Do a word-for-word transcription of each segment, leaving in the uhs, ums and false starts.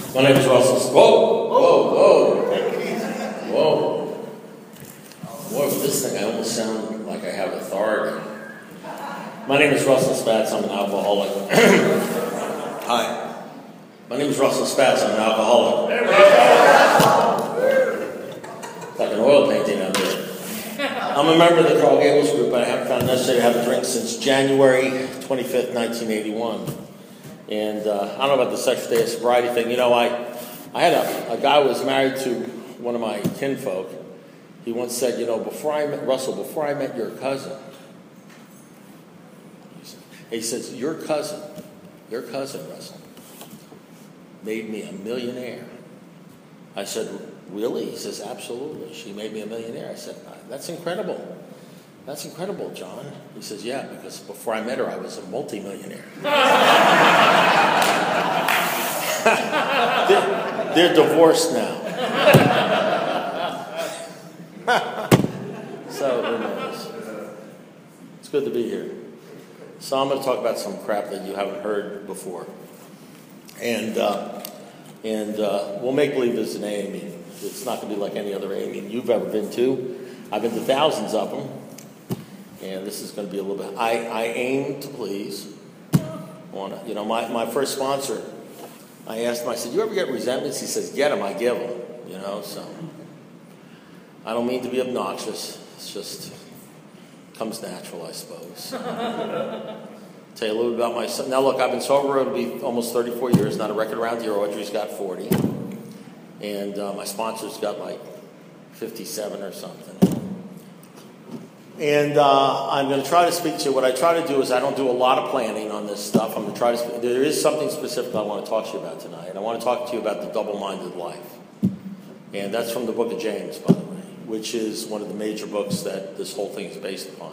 My name is Russell. Whoa, whoa, whoa, whoa. Boy, with this thing, I almost sound like I have authority. My name is Russell Spatz. I'm an alcoholic. Hi. My name is Russell Spatz. I'm an alcoholic. It's like an oil painting out there. I'm a member of the Carl Gables Group. I haven't found it necessary to have a drink since January twenty-fifth, nineteen eighty-one. And uh, I don't know about the sexual day of sobriety thing. You know, I, I had a, a guy who was married to one of my kinfolk. He once said, you know, before I met Russell, before I met your cousin, he says, your cousin, your cousin, Russell, made me a millionaire. I said, really? He says, absolutely. She made me a millionaire. I said, that's incredible. That's incredible, John. He says, yeah, because before I met her, I was a multimillionaire. they're, they're divorced now. So, who knows? It's good to be here. So I'm going to talk about some crap that you haven't heard before. And uh, and uh, we'll make believe it's an A A meeting. It's not going to be like any other A A meeting you've ever been to. I've been to thousands of them. And this is going to be a little bit... I, I aim to please. Wanna, you know, my, my first sponsor, I asked him, I said, you ever get resentments? He says, get them, I give them. You know, so... I don't mean to be obnoxious. It's just... comes natural, I suppose. Tell you a little bit about myself. Now, look, I've been sober. It'll be almost thirty-four years. Not a record around here. Audrey's got forty. And uh, my sponsor's got like fifty-seven or something. And uh, I'm going to try to speak to you. What I try to do is I don't do a lot of planning on this stuff. I'm going to try to speak. There is something specific I want to talk to you about tonight. I want to talk to you about the double-minded life. And that's from the book of James, by the way, which is one of the major books that this whole thing is based upon.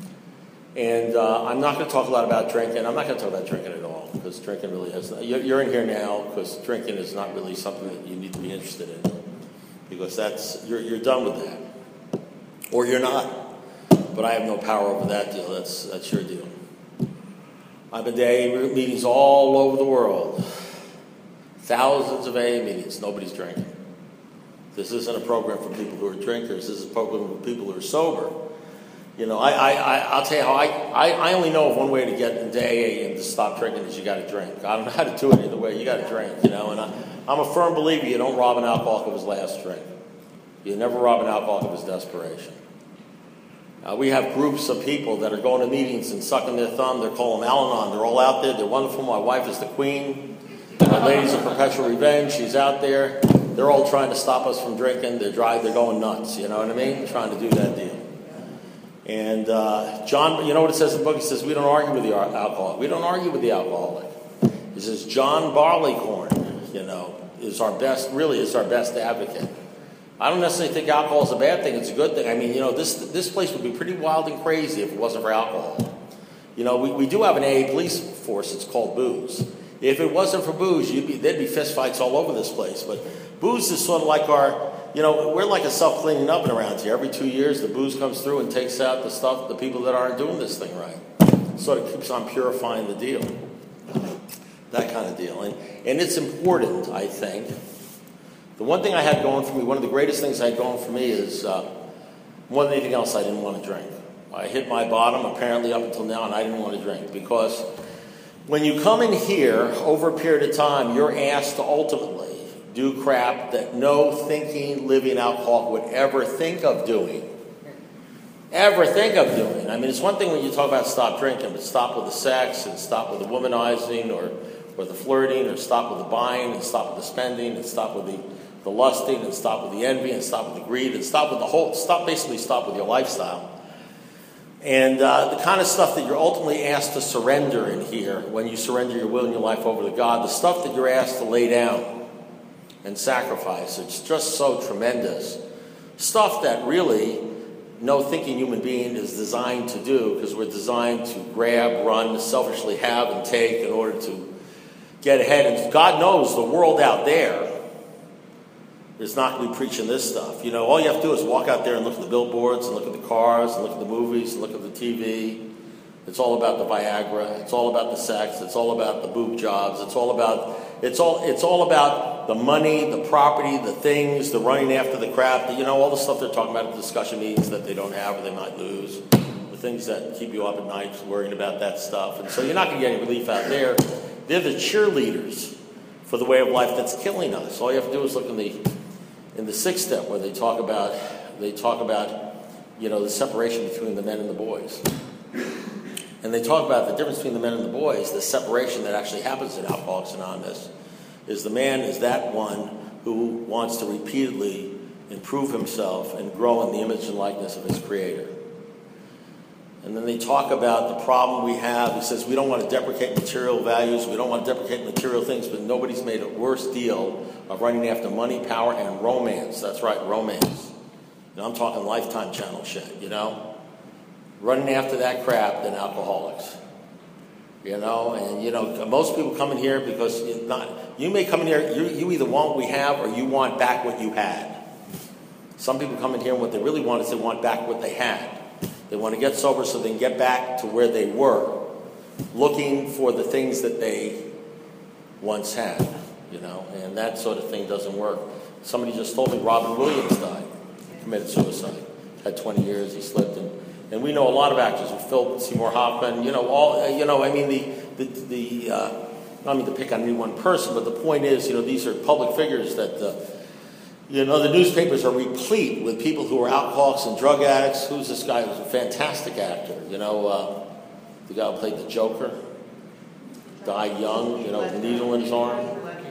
And uh, I'm not going to talk a lot about drinking. I'm not going to talk about drinking at all, because drinking really has... You're in here now because drinking is not really something that you need to be interested in, because that's you're, you're done with that. Or you're not. But I have no power over that deal. That's, that's your deal. I've been to A A meetings all over the world. Thousands of A A meetings. Nobody's drinking. This isn't a program for people who are drinkers. This is a program for people who are sober. You know, I, I, I, I'll tell you how I, I, I only know of one way to get into A A and to stop drinking is you got to drink. I don't know how to do it either way. You got to drink, you know. And I, I'm a firm believer you don't rob an alcoholic of his last drink. You never rob an alcoholic of his desperation. Uh, we have groups of people that are going to meetings and sucking their thumb. They're calling Al-Anon. They're all out there. They're wonderful. My wife is the queen. My lady's of perpetual revenge. She's out there. They're all trying to stop us from drinking. They're dry. They're going nuts. You know what I mean? Trying to do that deal. And uh, John, you know what it says in the book? He says, we don't argue with the alcoholic. We don't argue with the alcoholic. He says, John Barleycorn, you know, is our best, really is our best advocate. I don't necessarily think alcohol is a bad thing. It's a good thing. I mean, you know, this this place would be pretty wild and crazy if it wasn't for alcohol. You know, we, we do have an A A police force. It's called booze. If it wasn't for booze, you'd be, there'd be fist fights all over this place. But booze is sort of like our, you know, we're like a self-cleaning oven around here. Every two years, the booze comes through and takes out the stuff, the people that aren't doing this thing right. Sort of keeps on purifying the deal. That kind of deal. And, and it's important, I think. The one thing I had going for me, one of the greatest things I had going for me is, uh, more than anything else, I didn't want to drink. I hit my bottom, apparently, up until now, and I didn't want to drink. Because when you come in here, over a period of time, you're asked to ultimately do crap that no thinking, living alcoholic would ever think of doing. Ever think of doing. I mean, it's one thing when you talk about stop drinking, but stop with the sex, and stop with the womanizing, or, or the flirting, or stop with the buying, and stop with the spending, and stop with the the lusting, and stop with the envy, and stop with the greed, and stop with the whole, stop basically stop with your lifestyle. And uh, the kind of stuff that you're ultimately asked to surrender in here, when you surrender your will and your life over to God, the stuff that you're asked to lay down and sacrifice, it's just so tremendous. Stuff that really no thinking human being is designed to do, because we're designed to grab, run, selfishly have and take in order to get ahead. And God knows the world out there is not going to be preaching this stuff. You know, all you have to do is walk out there and look at the billboards and look at the cars and look at the movies and look at the T V It's all about the Viagra. It's all about the sex. It's all about the boob jobs. It's all about it's all it's all about the money, the property, the things, the running after the crap. The, you know, all the stuff they're talking about at the discussion meetings that they don't have or they might lose. The things that keep you up at night worrying about that stuff. And so you're not going to get any relief out there. They're the cheerleaders for the way of life that's killing us. All you have to do is look in the in the sixth step where they talk about they talk about you know the separation between the men and the boys. And they talk about the difference between the men and the boys, the separation that actually happens in Alcoholics Anonymous, is the man is that one who wants to repeatedly improve himself and grow in the image and likeness of his Creator. And then they talk about the problem we have. He says we don't want to deprecate material values, we don't want to deprecate material things, but nobody's made a worse deal of running after money, power, and romance. That's right, romance. You know, I'm talking Lifetime Channel shit, you know? Running after that crap than alcoholics. You know, and you know, most people come in here because it's not, you may come in here, you, you either want what we have or you want back what you had. Some people come in here and what they really want is they want back what they had. They want to get sober so they can get back to where they were, looking for the things that they once had, you know, and that sort of thing doesn't work. Somebody just told me Robin Williams died, committed suicide, had twenty years, he slipped, and And we know a lot of actors, Philip Seymour Hoffman, you know, all, you know, I mean, the, the, the uh, I don't mean to pick on any one person, but the point is, you know, these are public figures that, uh, you know, the newspapers are replete with people who are alcoholics and drug addicts. Who's this guy who's a fantastic actor? You know, uh, the guy who played the Joker, died young, you know, with a needle in his arm.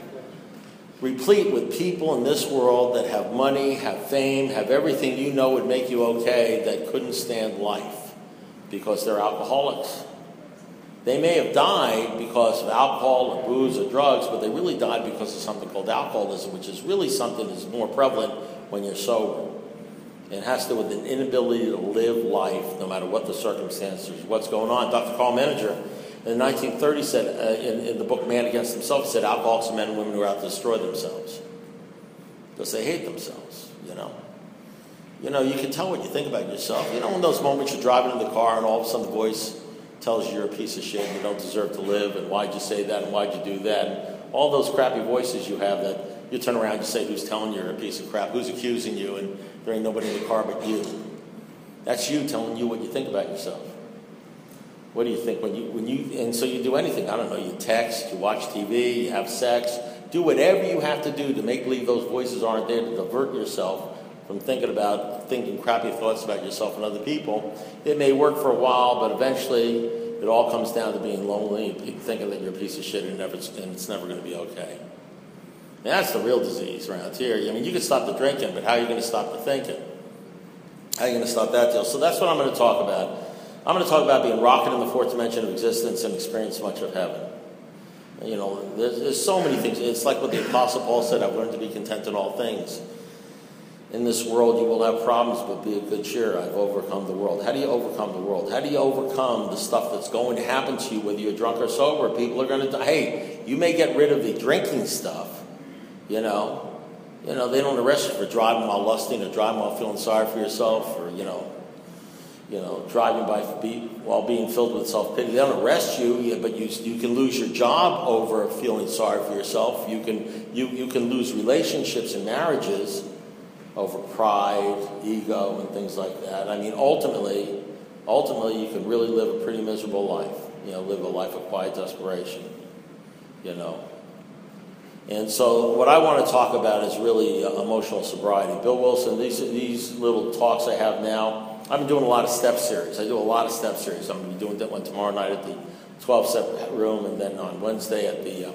Replete with people in this world that have money, have fame, have everything you know would make you okay that couldn't stand life because they're alcoholics. They may have died because of alcohol or booze or drugs, but they really died because of something called alcoholism, which is really something that's more prevalent when you're sober. It has to do with an inability to live life no matter what the circumstances, what's going on. Doctor Carl Menninger in the nineteen thirties said, uh, in, in the book Man Against Himself, said alcoholics are men and women who are out to destroy themselves because they hate themselves, you know. You know, you can tell what you think about yourself. You know, in those moments you're driving in the car and all of a sudden the voice tells you you're a piece of shit and you don't deserve to live and why'd you say that and why'd you do that. And all those crappy voices you have that you turn around and you say who's telling you you're a piece of crap, who's accusing you, and there ain't nobody in the car but you. That's you telling you what you think about yourself. What do you think when you, when you, and so you do anything, I don't know, you text, you watch T V, you have sex, do whatever you have to do to make believe those voices aren't there to divert yourself from thinking about, thinking crappy thoughts about yourself and other people. It may work for a while, but eventually it all comes down to being lonely and thinking that you're a piece of shit and, never, and it's never going to be okay. And that's the real disease around here. I mean, you can stop the drinking, but how are you going to stop the thinking? How are you going to stop that deal? So that's what I'm going to talk about. I'm going to talk about being rocketed in the fourth dimension of existence and experience much of heaven. You know, there's, there's so many things. It's like what the Apostle Paul said, I've learned to be content in all things. In this world you will have problems, but be of good cheer. I've overcome the world. How do you overcome the world? How do you overcome the stuff that's going to happen to you, whether you're drunk or sober? People are going to die. Hey, you may get rid of the drinking stuff, you know. You know, they don't arrest you for driving while lusting or driving while feeling sorry for yourself or, you know, you know, driving by be, while being filled with self-pity. They don't arrest you, but you you can lose your job over feeling sorry for yourself. You can you, you can lose relationships and marriages over pride, ego, and things like that. I mean, ultimately, ultimately, you can really live a pretty miserable life. You know, live a life of quiet desperation. You know. And so what I want to talk about is really uh, emotional sobriety. Bill Wilson, these these little talks I have now, I've been doing a lot of step series. I do a lot of step series. I'm going to be doing that one tomorrow night at the twelve-step room, and then on Wednesday at the uh,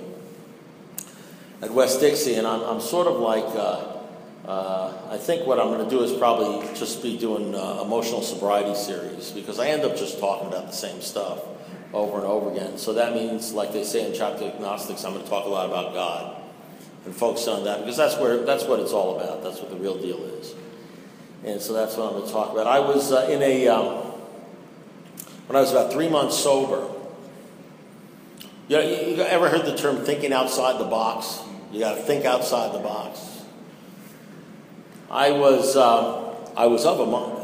at West Dixie. And I'm, I'm sort of like, uh, uh, I think what I'm going to do is probably just be doing uh, emotional sobriety series, because I end up just talking about the same stuff over and over again. So that means, like they say in Chapter Agnostics, I'm going to talk a lot about God and focus on that, because that's where that's what it's all about. That's what the real deal is. And so that's what I'm going to talk about. I was uh, in a, um, when I was about three months sober, you, know, you, you ever heard the term thinking outside the box? You got to think outside the box. I was, um, I was of a mind,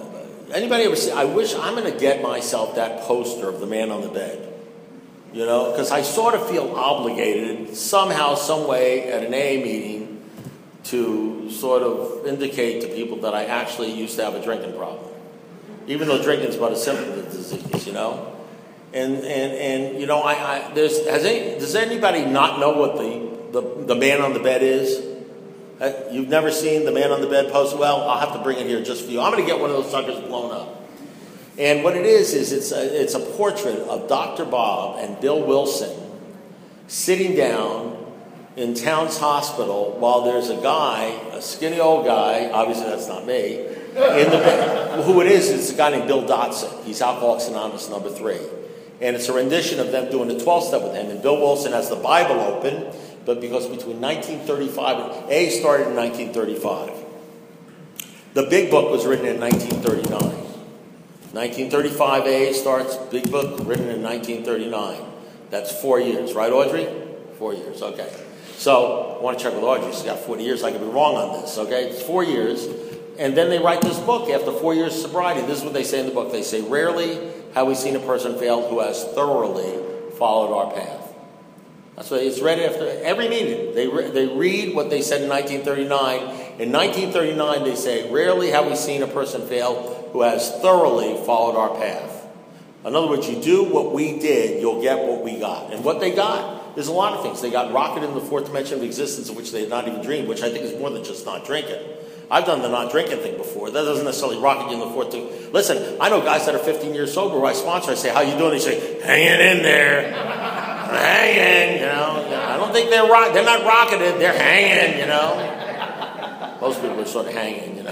anybody ever see, I wish, I'm going to get myself that poster of the man on the bed. You know, because I sort of feel obligated somehow, some way at an A A meeting to sort of indicate to people that I actually used to have a drinking problem. Even though drinking's but a symptom of the disease, you know? And, and, and you know, I, I there's, has any, does anybody not know what the, the, the man on the bed is? Uh, you've never seen the man on the bed poster? Well, I'll have to bring it here just for you. I'm going to get one of those suckers blown up. And what it is, is it's a, it's a portrait of Doctor Bob and Bill Wilson sitting down in Towns Hospital while there's a guy, a skinny old guy, obviously that's not me, in the bed. Who it is, is a guy named Bill Dotson. He's Alcoholics Anonymous number three. And it's a rendition of them doing the twelve-step with him. And Bill Wilson has the Bible open, but because between nineteen thirty-five, and A started in nineteen thirty-five. The Big Book was written in nineteen thirty-nine. nineteen thirty-five A starts, Big Book, written in nineteen thirty-nine. That's four years, right, Audrey? Four years, okay. So, I want to check with Audrey. She's got forty years. I could be wrong on this, okay? It's four years. And then they write this book after four years of sobriety. This is what they say in the book. They say, rarely have we seen a person fail who has thoroughly followed our path. That's what it's read after every meeting. They, re- they read what they said in nineteen thirty-nine. In nineteen thirty-nine, they say, rarely have we seen a person fail who has thoroughly followed our path. In other words, you do what we did, you'll get what we got. And what they got is a lot of things. They got rocketed in the fourth dimension of existence, of which they had not even dreamed, which I think is more than just not drinking. I've done the not drinking thing before. That doesn't necessarily rocket you in the fourth dimension. Listen, I know guys that are fifteen years sober who I sponsor. I say, how you doing? They say, hanging in there. I'm hanging, you know. I don't think they're rock. They're not rocketed. They're hanging, you know. Most people are sort of hanging, you know.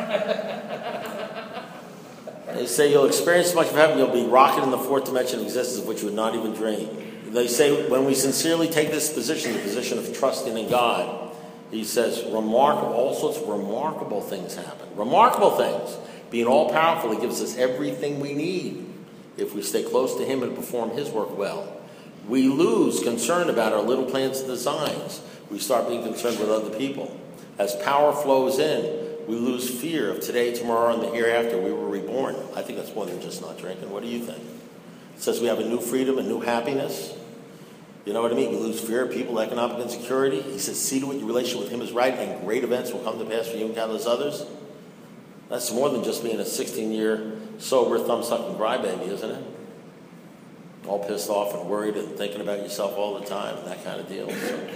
They say you'll experience so much of heaven, you'll be rocketed in the fourth dimension of existence of which you would not even dream. They say when we sincerely take this position, the position of trusting in God, he says remarkable, all sorts of remarkable things happen. Remarkable things. Being all-powerful, he gives us everything we need if we stay close to him and perform his work well. We lose concern about our little plans and designs. We start being concerned with other people. As power flows in, we lose fear of today, tomorrow, and the hereafter. We were reborn. I think that's more than just not drinking. What do you think? It says we have a new freedom, a new happiness. You know what I mean? We lose fear of people, economic insecurity. He says, see to it your relationship with him is right, and great events will come to pass for you and countless others. That's more than just being a sixteen-year sober, thumb-sucking crybaby, isn't it? All pissed off and worried and thinking about yourself all the time and that kind of deal. So,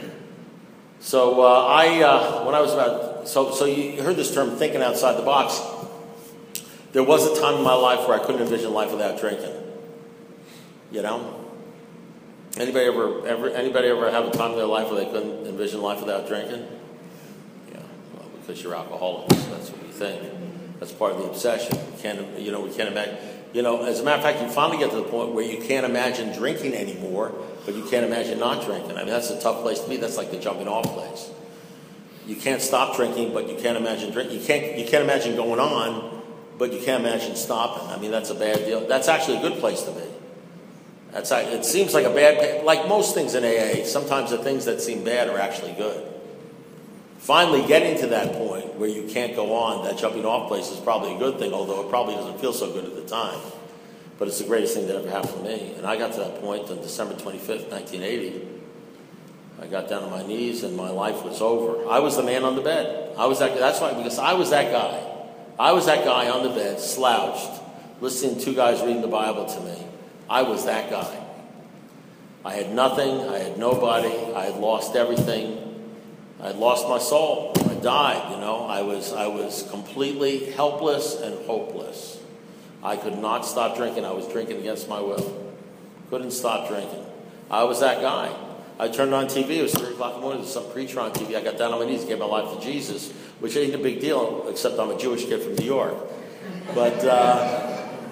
so uh, I, uh, when I was about, so so you heard this term, thinking outside the box. There was a time in my life where I couldn't envision life without drinking. You know? Anybody ever, ever, anybody ever have a time in their life where they couldn't envision life without drinking? Yeah, well, because you're alcoholics. That's what you think. That's part of the obsession. We can't, you know, we can't imagine. You know, as a matter of fact, you finally get to the point where you can't imagine drinking anymore, but you can't imagine not drinking. I mean, that's a tough place to be. That's like the jumping off place. You can't stop drinking, but you can't imagine drinking. You can't, you can't imagine going on, but you can't imagine stopping. I mean, that's a bad deal. That's actually a good place to be. That's, it seems like a bad, like most things in A A, sometimes the things that seem bad are actually good. Finally getting to that point where you can't go on, that jumping off place is probably a good thing, although it probably doesn't feel so good at the time. But it's the greatest thing that ever happened to me. And I got to that point on December twenty-fifth, nineteen eighty. I got down on my knees and my life was over. I was the man on the bed. I was that, that's why, because I was that guy. I was that guy on the bed, slouched, listening to two guys reading the Bible to me. I was that guy. I had nothing. I had nobody. I had lost everything. I had lost my soul. I died, you know. I was I was completely helpless and hopeless. I could not stop drinking. I was drinking against my will. Couldn't stop drinking. I was that guy. I turned on T V. It was three o'clock in the morning. There was some preacher on T V. I got down on my knees and gave my life to Jesus, which ain't a big deal, except I'm a Jewish kid from New York. But... Uh,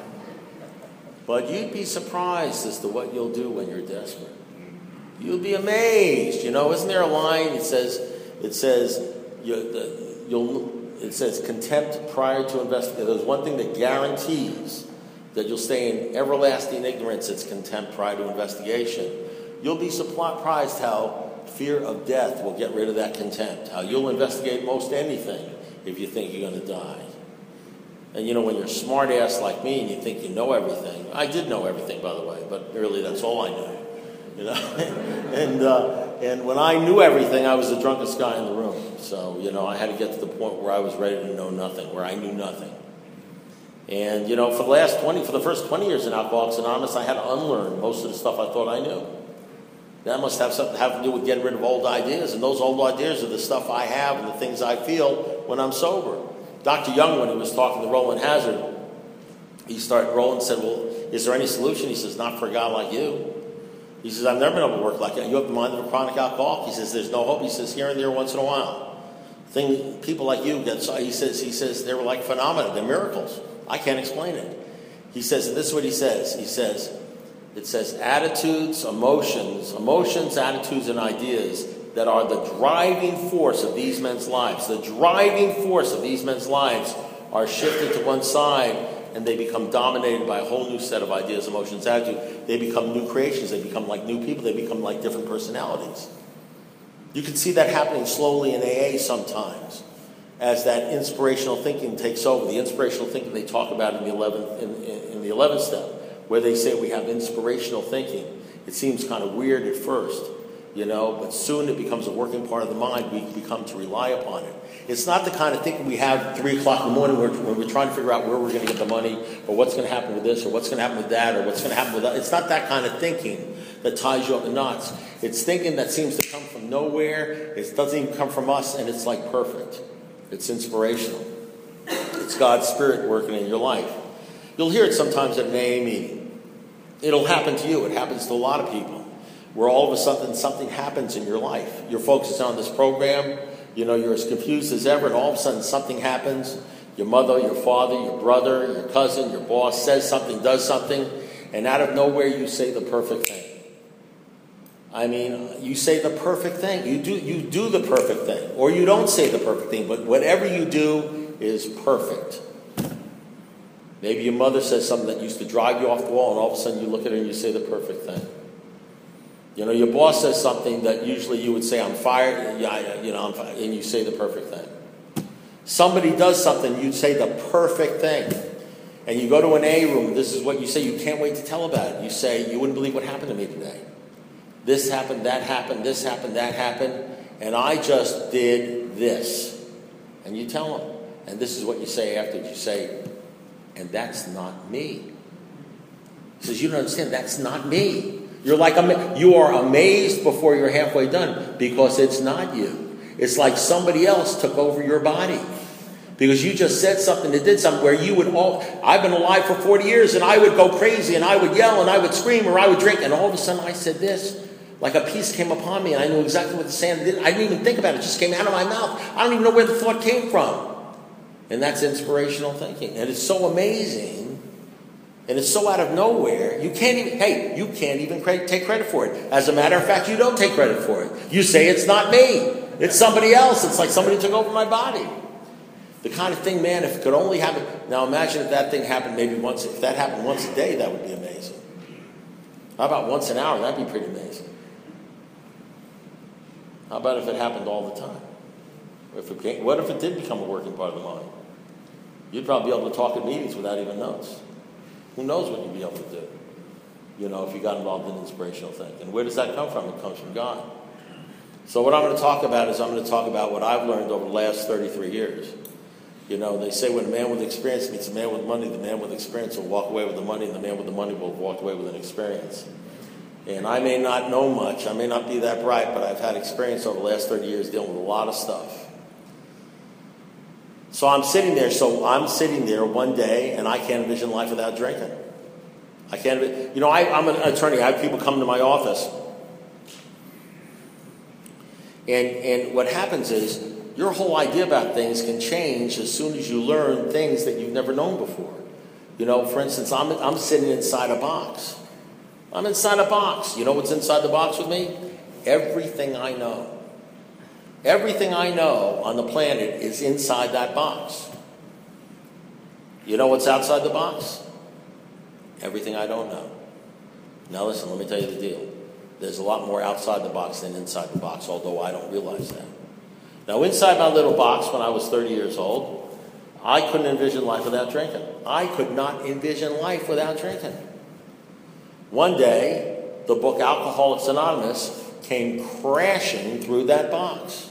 But you'd be surprised as to what you'll do when you're desperate. You'll be amazed. You know, isn't there a line? It says, it says, you, the, you'll, it says contempt prior to investigation. There's one thing that guarantees that you'll stay in everlasting ignorance. It's contempt prior to investigation. You'll be surprised how fear of death will get rid of that contempt. How you'll investigate most anything if you think you're going to die. And you know, when you're a smart ass like me and you think you know everything, I did know everything, by the way, but really that's all I knew. You know, and uh, and when I knew everything, I was the drunkest guy in the room. So you know, I had to get to the point where I was ready to know nothing, where I knew nothing. And you know, for the last twenty, for the first twenty years in Alcoholics Anonymous, I had to unlearn most of the stuff I thought I knew. That must have something to have to do with getting rid of old ideas, and those old ideas are the stuff I have and the things I feel when I'm sober. Doctor Young, when he was talking to Roland Hazard, he started. Roland said, "Well, is there any solution?" He says, "Not for a guy like you." He says, "I've never been able to work like that. You have the mind of a chronic alcoholic." He says, "There's no hope." He says, "Here and there, once in a while, thing people like you get." He says, "He says they were like phenomena. They're miracles. I can't explain it." He says, and this is what he says. He says, "It says attitudes, emotions, emotions, attitudes, and ideas that are the driving force of these men's lives. The driving force of these men's lives are shifted to one side." And they become dominated by a whole new set of ideas, emotions, attitudes. They become new creations. They become like new people. They become like different personalities. You can see that happening slowly in A A sometimes, as that inspirational thinking takes over. The inspirational thinking they talk about in the eleventh in, in, in the eleventh step, where they say we have inspirational thinking. It seems kind of weird at first, you know, but soon it becomes a working part of the mind. We become to rely upon it. It's not the kind of thinking we have at three o'clock in the morning where, when we're trying to figure out where we're going to get the money, or what's going to happen with this, or what's going to happen with that, or what's going to happen with that. It's not that kind of thinking that ties you up in knots. It's thinking that seems to come from nowhere. It doesn't even come from us, and it's like perfect. It's inspirational. It's God's Spirit working in your life. You'll hear it sometimes at an A A meeting. It'll happen to you. It happens to a lot of people, where all of a sudden something happens in your life. You're focused on this program. You know, you're as confused as ever, and all of a sudden something happens. Your mother, your father, your brother, your cousin, your boss says something, does something, and out of nowhere you say the perfect thing. I mean, you say the perfect thing. You do, you do the perfect thing, or you don't say the perfect thing, but whatever you do is perfect. Maybe your mother says something that used to drive you off the wall, and all of a sudden you look at her and you say the perfect thing. You know, your boss says something that usually you would say, "I'm fired," yeah, you know, I'm fired, and you say the perfect thing. Somebody does something, you say the perfect thing. And you go to an A room, this is what you say, you can't wait to tell about it. You say, "You wouldn't believe what happened to me today. This happened, that happened, this happened, that happened, and I just did this." And you tell them. And this is what you say after. You say, "And that's not me." He says, "You don't understand, that's not me." You're like, you are amazed before you're halfway done, because it's not you. It's like somebody else took over your body. Because you just said something that did something where you would all, I've been alive for forty years and I would go crazy and I would yell and I would scream or I would drink, and all of a sudden I said this, like a peace came upon me and I knew exactly what to say, and I didn't, I didn't even think about it. It just came out of my mouth. I don't even know where the thought came from. And that's inspirational thinking. And it's so amazing. And it's so out of nowhere, you can't even, hey, you can't even take credit for it. As a matter of fact, you don't take credit for it. You say, "It's not me. It's somebody else. It's like somebody took over my body." The kind of thing, man, if it could only happen. Now imagine if that thing happened maybe once, if that happened once a day, that would be amazing. How about once an hour? That'd be pretty amazing. How about if it happened all the time? If it came, what if it did become a working part of the mind? You'd probably be able to talk at meetings without even notes. Who knows what you'd be able to do, you know, if you got involved in inspirational thinking. And where does that come from? It comes from God. So what I'm going to talk about is I'm going to talk about what I've learned over the last thirty-three years. You know, they say when a man with experience meets a man with money, the man with experience will walk away with the money, and the man with the money will walk away with an experience. And I may not know much, I may not be that bright, but I've had experience over the last thirty years dealing with a lot of stuff. So I'm sitting there, so I'm sitting there one day, and I can't envision life without drinking. I can't, you know, I, I'm an attorney. I have people come to my office. And, and what happens is, your whole idea about things can change as soon as you learn things that you've never known before. You know, for instance, I'm, I'm sitting inside a box. I'm inside a box. You know what's inside the box with me? Everything I know. Everything I know on the planet is inside that box. You know what's outside the box? Everything I don't know. Now listen, let me tell you the deal. There's a lot more outside the box than inside the box, although I don't realize that. Now inside my little box, when I was thirty years old, I couldn't envision life without drinking. I could not envision life without drinking. One day, the book Alcoholics Anonymous came crashing through that box.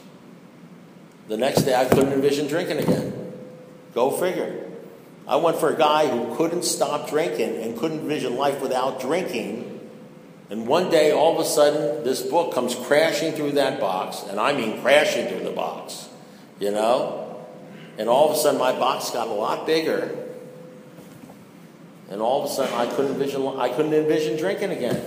The next day, I couldn't envision drinking again. Go figure. I went for a guy who couldn't stop drinking and couldn't envision life without drinking. And one day, all of a sudden, this book comes crashing through that box. And I mean crashing through the box, you know? And all of a sudden, my box got a lot bigger. And all of a sudden, I couldn't envision, I couldn't envision drinking again.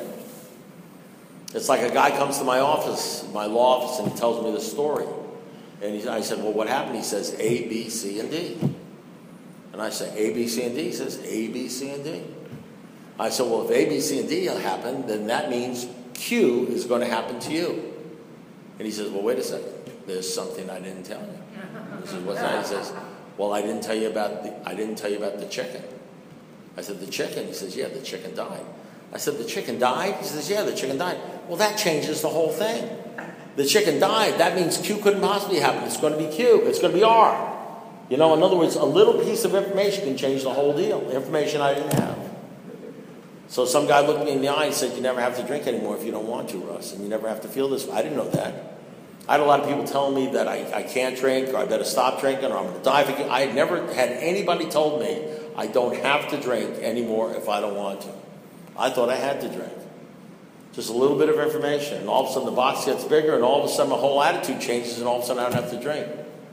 It's like a guy comes to my office, my law office, and he tells me the story. And he, I said, well, what happened? He says, A, B, C, and D. And I say, A, B, C, and D? He says, A, B, C, and D. I said, well, if A, B, C, and D happen, then that means Q is going to happen to you. And he says, well, wait a second. There's something I didn't tell you. He says, what's that? He says, well, I didn't tell you about the, I didn't tell you about the chicken. I said, the chicken? He says, yeah, the chicken died. I said, the chicken died? He says, yeah, the chicken died. Well, that changes the whole thing. The chicken died. That means Q couldn't possibly happen. It's going to be Q. It's going to be R. You know, in other words, a little piece of information can change the whole deal. Information I didn't have. So some guy looked me in the eye and said, you never have to drink anymore if you don't want to, Russ. And you never have to feel this way. I didn't know that. I had a lot of people telling me that I, I can't drink, or I better stop drinking, or I'm going to die if I can't. I had never had anybody told me I don't have to drink anymore if I don't want to. I thought I had to drink. Just a little bit of information, and all of a sudden the box gets bigger, and all of a sudden my whole attitude changes, and all of a sudden I don't have to drink.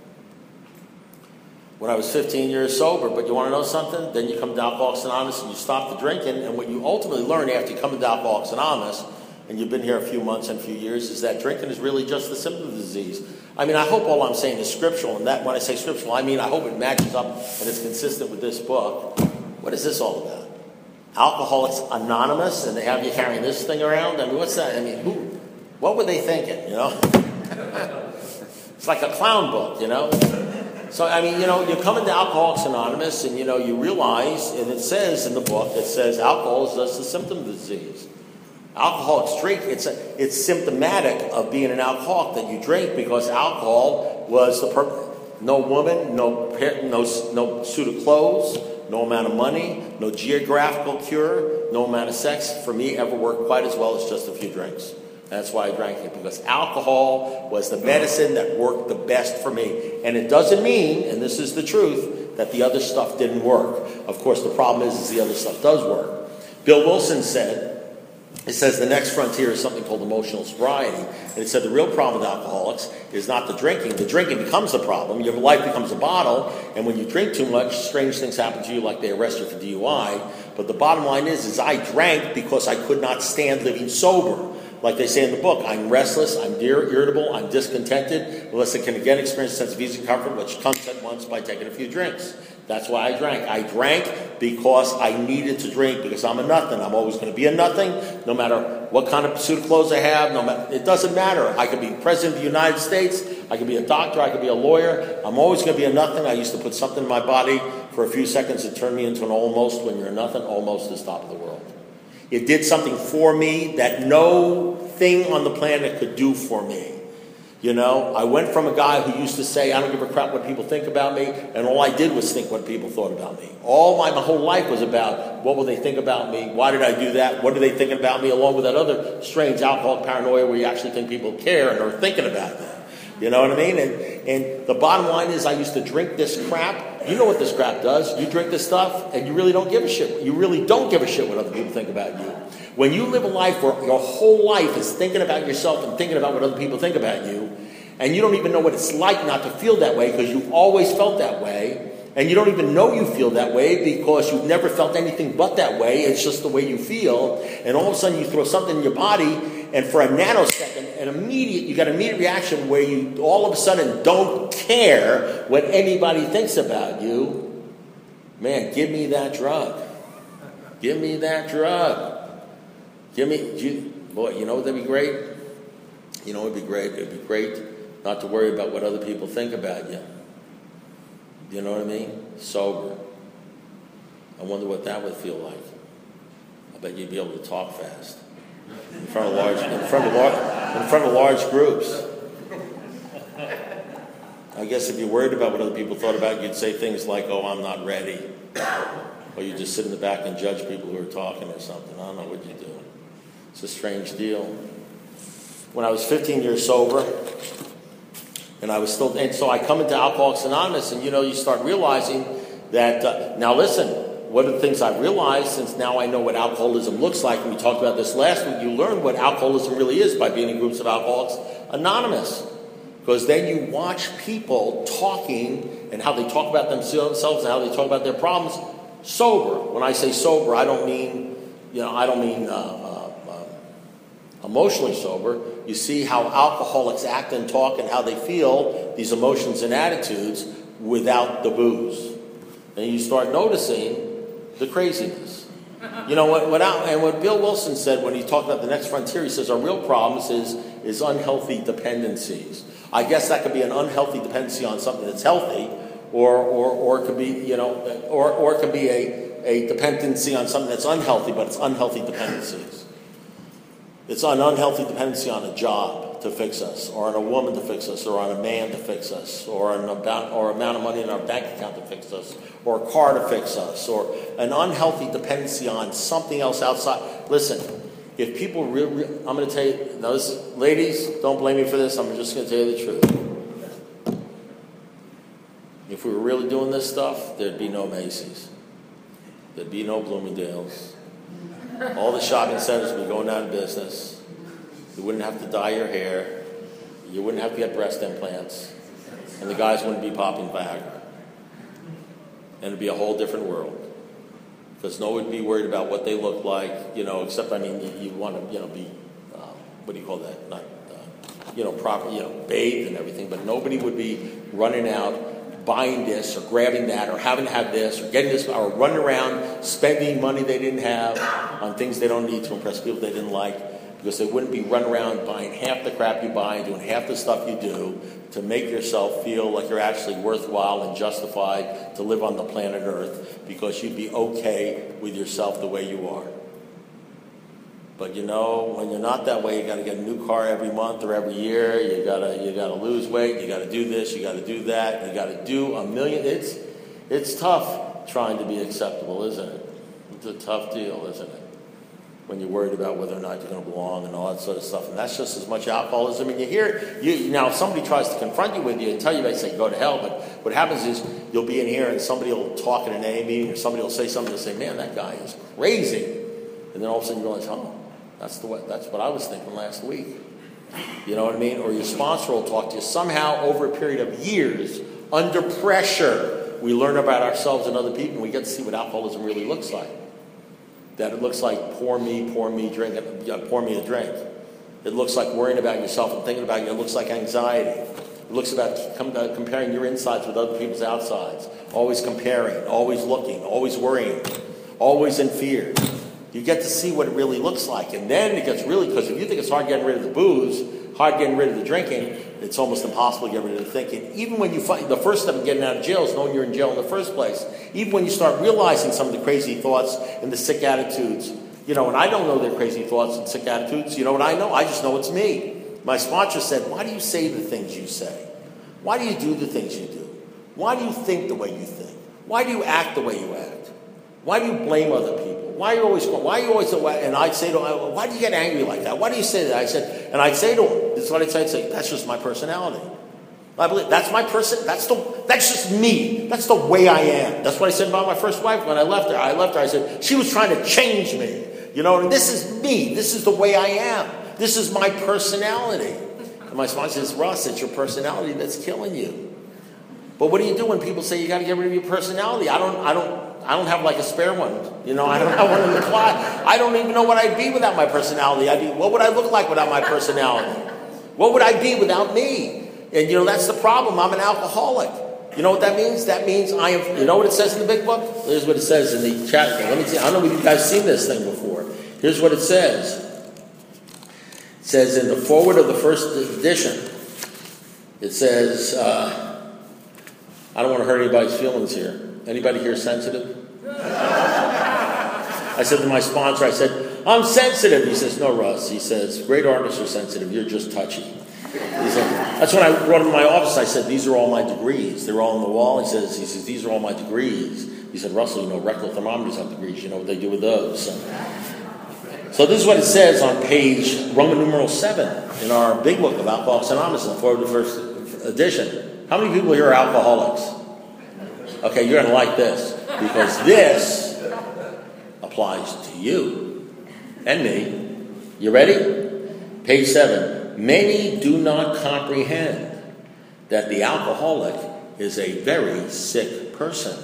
When I was fifteen years sober, but you want to know something? Then you come to Alcoholics Anonymous and you stop the drinking, and what you ultimately learn after you come into Alcoholics Anonymous, and you've been here a few months and a few years, is that drinking is really just the symptom of the disease. I mean, I hope all I'm saying is scriptural, and that when I say scriptural, I mean I hope it matches up and is consistent with this book. What is this all about? Alcoholics Anonymous, and they have you carrying this thing around? I mean, what's that? I mean, who? What were they thinking, you know? It's like a clown book, you know? So, I mean, you know, you come into Alcoholics Anonymous, and, you know, you realize, and it says in the book, it says alcohol is just a symptom of the disease. Alcoholics drink, it's a, it's symptomatic of being an alcoholic that you drink, because alcohol was the purpose. No woman, no, no, no suit of clothes, no amount of money, no geographical cure, no amount of sex for me ever worked quite as well as just a few drinks. That's why I drank it, because alcohol was the medicine that worked the best for me. And it doesn't mean, and this is the truth, that the other stuff didn't work. Of course, the problem is, is the other stuff does work. Bill Wilson said, it says the next frontier is something called emotional sobriety. And it said the real problem with alcoholics is not the drinking. The drinking becomes the problem. Your life becomes a bottle. And when you drink too much, strange things happen to you, like they arrest you for D U I. But the bottom line is, is I drank because I could not stand living sober. Like they say in the book, I'm restless, I'm irritable, I'm discontented, unless I can again experience a sense of ease and comfort, which comes at once by taking a few drinks. That's why I drank. I drank because I needed to drink, because I'm a nothing. I'm always going to be a nothing, no matter what kind of suit of clothes I have. No matter, it doesn't matter. I could be president of the United States. I could be a doctor. I could be a lawyer. I'm always going to be a nothing. I used to put something in my body for a few seconds that turned me into an almost. When you're a nothing, almost is top of the world. It did something for me that no thing on the planet could do for me. You know, I went from a guy who used to say, I don't give a crap what people think about me, and all I did was think what people thought about me. All my, my whole life was about, what will they think about me? Why did I do that? What are they thinking about me? Along with that other strange alcoholic paranoia where you actually think people care and are thinking about them. You know what I mean? And, and the bottom line is, I used to drink this crap. You know what this crap does. You drink this stuff, and you really don't give a shit. You really don't give a shit what other people think about you. When you live a life where your whole life is thinking about yourself and thinking about what other people think about you, and you don't even know what it's like not to feel that way because you've always felt that way, and you don't even know you feel that way because you've never felt anything but that way, it's just the way you feel, and all of a sudden you throw something in your body, and for a nanosecond, an immediate, you got an immediate reaction where you all of a sudden don't care what anybody thinks about you. Man, give me that drug. Give me that drug. Give me, you, boy, you know what would be great? You know what would be great? It would be great not to worry about what other people think about you. You know what I mean? Sober. I wonder what that would feel like. I bet you'd be able to talk fast. In front of large, in front of large, in front of large groups. I guess if you're worried about what other people thought about you, you'd say things like, oh, I'm not ready. Or you just sit in the back and judge people who are talking or something. I don't know what you do. It's a strange deal. When I was fifteen years sober, and I was still, and so I come into Alcoholics Anonymous, and you know, you start realizing that, uh, now listen, one of the things I realized, since now I know what alcoholism looks like, and we talked about this last week, you learn what alcoholism really is by being in groups of Alcoholics Anonymous. Because then you watch people talking and how they talk about themselves and how they talk about their problems sober. When I say sober, I don't mean, you know, I don't mean uh, uh, uh, emotionally sober. You see how alcoholics act and talk and how they feel these emotions and attitudes without the booze. And you start noticing the craziness. You know, what, what, and what Bill Wilson said when he talked about the next frontier, he says our real problems is, is unhealthy dependencies. I guess that could be an unhealthy dependency on something that's healthy, or or, or it could be, you know, or, or it could be a, a dependency on something that's unhealthy, but it's unhealthy dependencies. It's an unhealthy dependency on a job to fix us, or on a woman to fix us, or on a man to fix us, or an about or amount of money in our bank account to fix us, or a car to fix us, or an unhealthy dependency on something else outside. Listen, if people really, re- I'm going to tell you, those ladies, don't blame me for this. I'm just going to tell you the truth. If we were really doing this stuff, there'd be no Macy's, there'd be no Bloomingdale's. All the shopping centers would be going out of business. You wouldn't have to dye your hair. You wouldn't have to get breast implants. And the guys wouldn't be popping Viagra. And it'd be a whole different world. Because no one would be worried about what they look like, you know, except, I mean, you, you want to, you know, be, uh, what do you call that? Not, uh, you know, proper, you know, bathed and everything. But nobody would be running out buying this or grabbing that or having to have this or getting this or running around spending money they didn't have on things they don't need to impress people they didn't like, because they wouldn't be running around buying half the crap you buy and doing half the stuff you do to make yourself feel like you're actually worthwhile and justified to live on the planet Earth, because you'd be okay with yourself the way you are. But you know, when you're not that way, you got to get a new car every month or every year. You gotta, you gotta lose weight. You got to do this. You got to do that. You got to do a million. It's, it's tough trying to be acceptable, isn't it? It's a tough deal, isn't it? When you're worried about whether or not you're going to belong and all that sort of stuff, and that's just as much alcoholism. And you hear, you now if somebody tries to confront you with you and tell you, they say go to hell. But what happens is you'll be in here and somebody will talk in an A A meeting, or somebody will say something and say, "Man, that guy is crazy," and then all of a sudden you realize, oh. That's the way, that's what I was thinking last week. You know what I mean? Or your sponsor will talk to you. Somehow, over a period of years, under pressure, we learn about ourselves and other people, and we get to see what alcoholism really looks like. That it looks like pour me, pour me, drink, uh, pour me a drink. It looks like worrying about yourself and thinking about you. It looks like anxiety. It looks about com- uh, comparing your insides with other people's outsides. Always comparing, always looking, always worrying, always in fear. You get to see what it really looks like. And then it gets really, because if you think it's hard getting rid of the booze, hard getting rid of the drinking, it's almost impossible to get rid of the thinking. Even when you find, the first step of getting out of jail is knowing you're in jail in the first place. Even when you start realizing some of the crazy thoughts and the sick attitudes, you know, and I don't know their crazy thoughts and sick attitudes. You know what I know? I just know it's me. My sponsor said, why do you say the things you say? Why do you do the things you do? Why do you think the way you think? Why do you act the way you act? Why do you blame other people? Why are you always, why are you always, and I'd say to him, why do you get angry like that? Why do you say that? I said, and I'd say to him, this is what I'd say, I'd say, that's just my personality. I believe, that's my person, that's the, that's just me. That's the way I am. That's what I said about my first wife when I left her. I left her, I said, she was trying to change me. You know, and this is me. This is the way I am. This is my personality. And my sponsor says, Russ, it's your personality that's killing you. But what do you do when people say you got to get rid of your personality? I don't, I don't, I don't have like a spare one. You know, I don't have one in the closet. I don't even know what I'd be without my personality. I'd be, what would I look like without my personality? What would I be without me? And, you know, that's the problem. I'm an alcoholic. You know what that means? That means I am, you know what it says in the big book? Here's what it says in the chat. Let me see. I don't know if you guys seen this thing before. Here's what it says. It says in the foreword of the first edition, it says, uh, I don't want to hurt anybody's feelings here. Anybody here sensitive? I said to my sponsor, I said, I'm sensitive. He says, no, Russ. He says, great artists are sensitive. You're just touchy. He said, that's when I brought him to my office. I said, these are all my degrees. They're all on the wall. He says, he says, these are all my degrees. He said, Russell, you know, rectal thermometers have degrees. You know what they do with those. So, so this is what it says on page Roman numeral seven in our big book of Alcoholics Anonymous in the forty-first edition. How many people here are alcoholics? Okay, you're going to like this, because this applies to you and me. You ready? Page seven. Many do not comprehend that the alcoholic is a very sick person.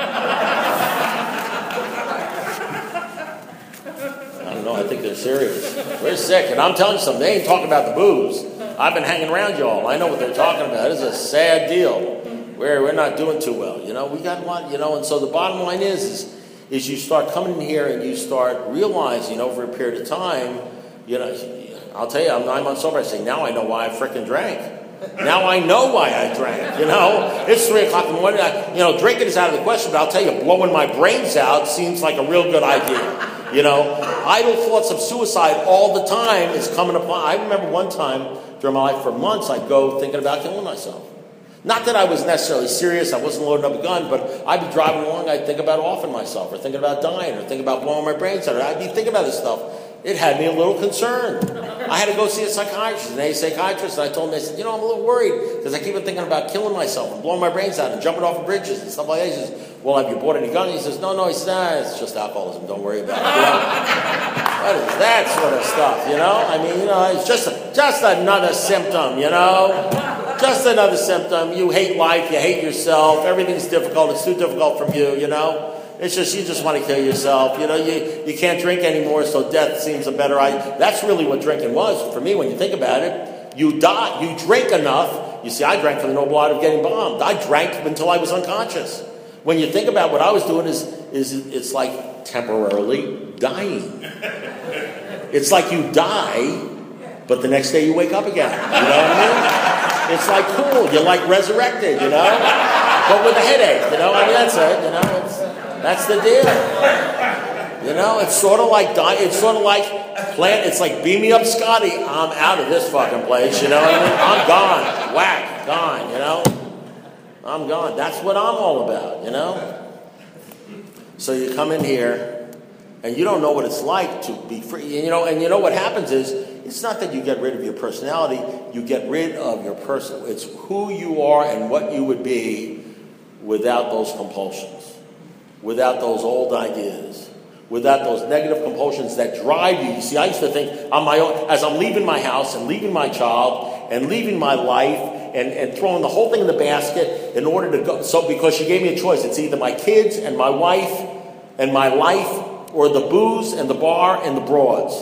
I don't know, I think they're serious. We're sick, and I'm telling you something, they ain't talking about the booze. I've been hanging around y'all. I know what they're talking about. It's a sad deal. We're, we're not doing too well, you know. We got a lot, you know, and so the bottom line is, is, is you start coming in here and you start realizing over a period of time, you know, I'll tell you, I'm nine months sober. I say, now I know why I frickin' drank. Now I know why I drank, you know. It's three o'clock in the morning. I, you know, drinking is out of the question, but I'll tell you, blowing my brains out seems like a real good idea. You know, idle thoughts of suicide all the time is coming upon. I remember one time during my life for months, I'd go thinking about killing myself. Not that I was necessarily serious, I wasn't loading up a gun, but I'd be driving along, I'd think about offing myself, or thinking about dying, or thinking about blowing my brains out. I'd be thinking about this stuff. It had me a little concerned. I had to go see a psychiatrist, an A psychiatrist, and I told him, I said, you know, I'm a little worried, because I keep on thinking about killing myself and blowing my brains out and jumping off of bridges and stuff like that. He says, well, have you bought any gun? He says, no, no. He says, nah, it's just alcoholism, don't worry about it. You know? What is that sort of stuff, you know? I mean, you know, it's just, a, just another symptom, you know? Just another symptom. You hate life, you hate yourself, everything's difficult, it's too difficult from you, you know? It's just, you just want to kill yourself. You know, you, you can't drink anymore, so death seems a better idea. That's really what drinking was for me when you think about it. You die, you drink enough. You see, I drank for the noble art of getting bombed. I drank until I was unconscious. When you think about what I was doing is, is it's like temporarily dying. It's like you die, but the next day you wake up again. You know what I mean? It's like cool. You're like resurrected, you know? But with a headache, you know? I mean, that's it, you know? It's, That's the deal. You know, it's sort of like it's sort of like plant. It's like beam me up, Scotty. I'm out of this fucking place. You know what I mean? I'm gone. Whack, gone. You know, I'm gone. That's what I'm all about. You know. So you come in here, and you don't know what it's like to be free. You know, and you know what happens is it's not that you get rid of your personality. You get rid of your person. It's who you are and what you would be without those compulsions. Without those old ideas, without those negative compulsions that drive you. You see, I used to think on my own, as I'm leaving my house and leaving my child and leaving my life and, and throwing the whole thing in the basket in order to go. So because she gave me a choice, it's either my kids and my wife and my life or the booze and the bar and the broads.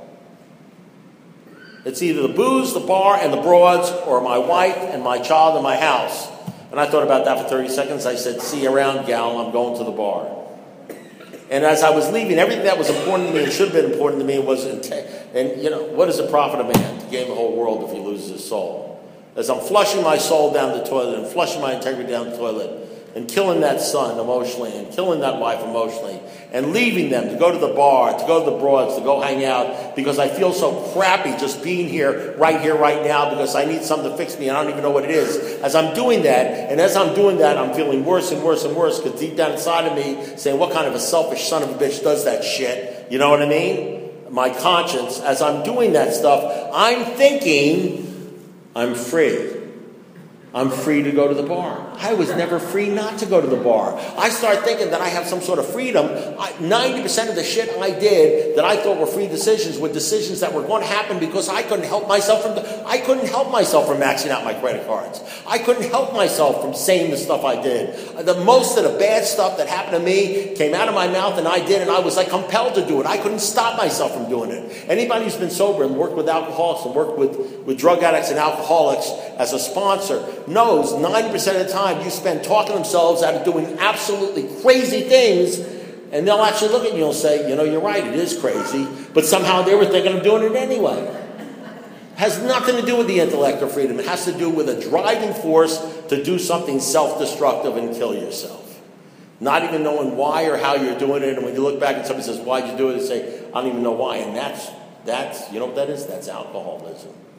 It's either the booze, the bar, and the broads, or my wife and my child and my house. And I thought about that for thirty seconds. I said, see you around, gal, I'm going to the bar. And as I was leaving, everything that was important to me and should have been important to me was, and you know, what is the profit of man to gain the whole world if he loses his soul? As I'm flushing my soul down the toilet and flushing my integrity down the toilet and killing that son emotionally and killing that wife emotionally and leaving them to go to the bar, to go to the broads, to go hang out because I feel so crappy just being here, right here, right now because I need something to fix me and I don't even know what it is. As I'm doing that, and as I'm doing that, I'm feeling worse and worse and worse because deep down inside of me saying, what kind of a selfish son of a bitch does that shit? You know what I mean? My conscience, as I'm doing that stuff, I'm thinking I'm free. I'm free to go to the bar. I was never free not to go to the bar. I start thinking that I have some sort of freedom. I, ninety percent of the shit I did that I thought were free decisions were decisions that were going to happen because I couldn't help myself from the, I couldn't help myself from maxing out my credit cards. I couldn't help myself from saying the stuff I did. The most of the bad stuff that happened to me came out of my mouth and I did, and I was like compelled to do it. I couldn't stop myself from doing it. Anybody who's been sober and worked with alcoholics and worked with, with drug addicts and alcoholics as a sponsor knows ninety percent of the time you spend talking themselves out of doing absolutely crazy things, and they'll actually look at you and say, you know, you're right, it is crazy, but somehow they were thinking of doing it anyway. It has nothing to do with the intellect or freedom. It has to do with a driving force to do something self-destructive and kill yourself. Not even knowing why or how you're doing it, and when you look back and somebody says, why'd you do it? You say, I don't even know why, and that's, that's you know what that is? That's alcoholism.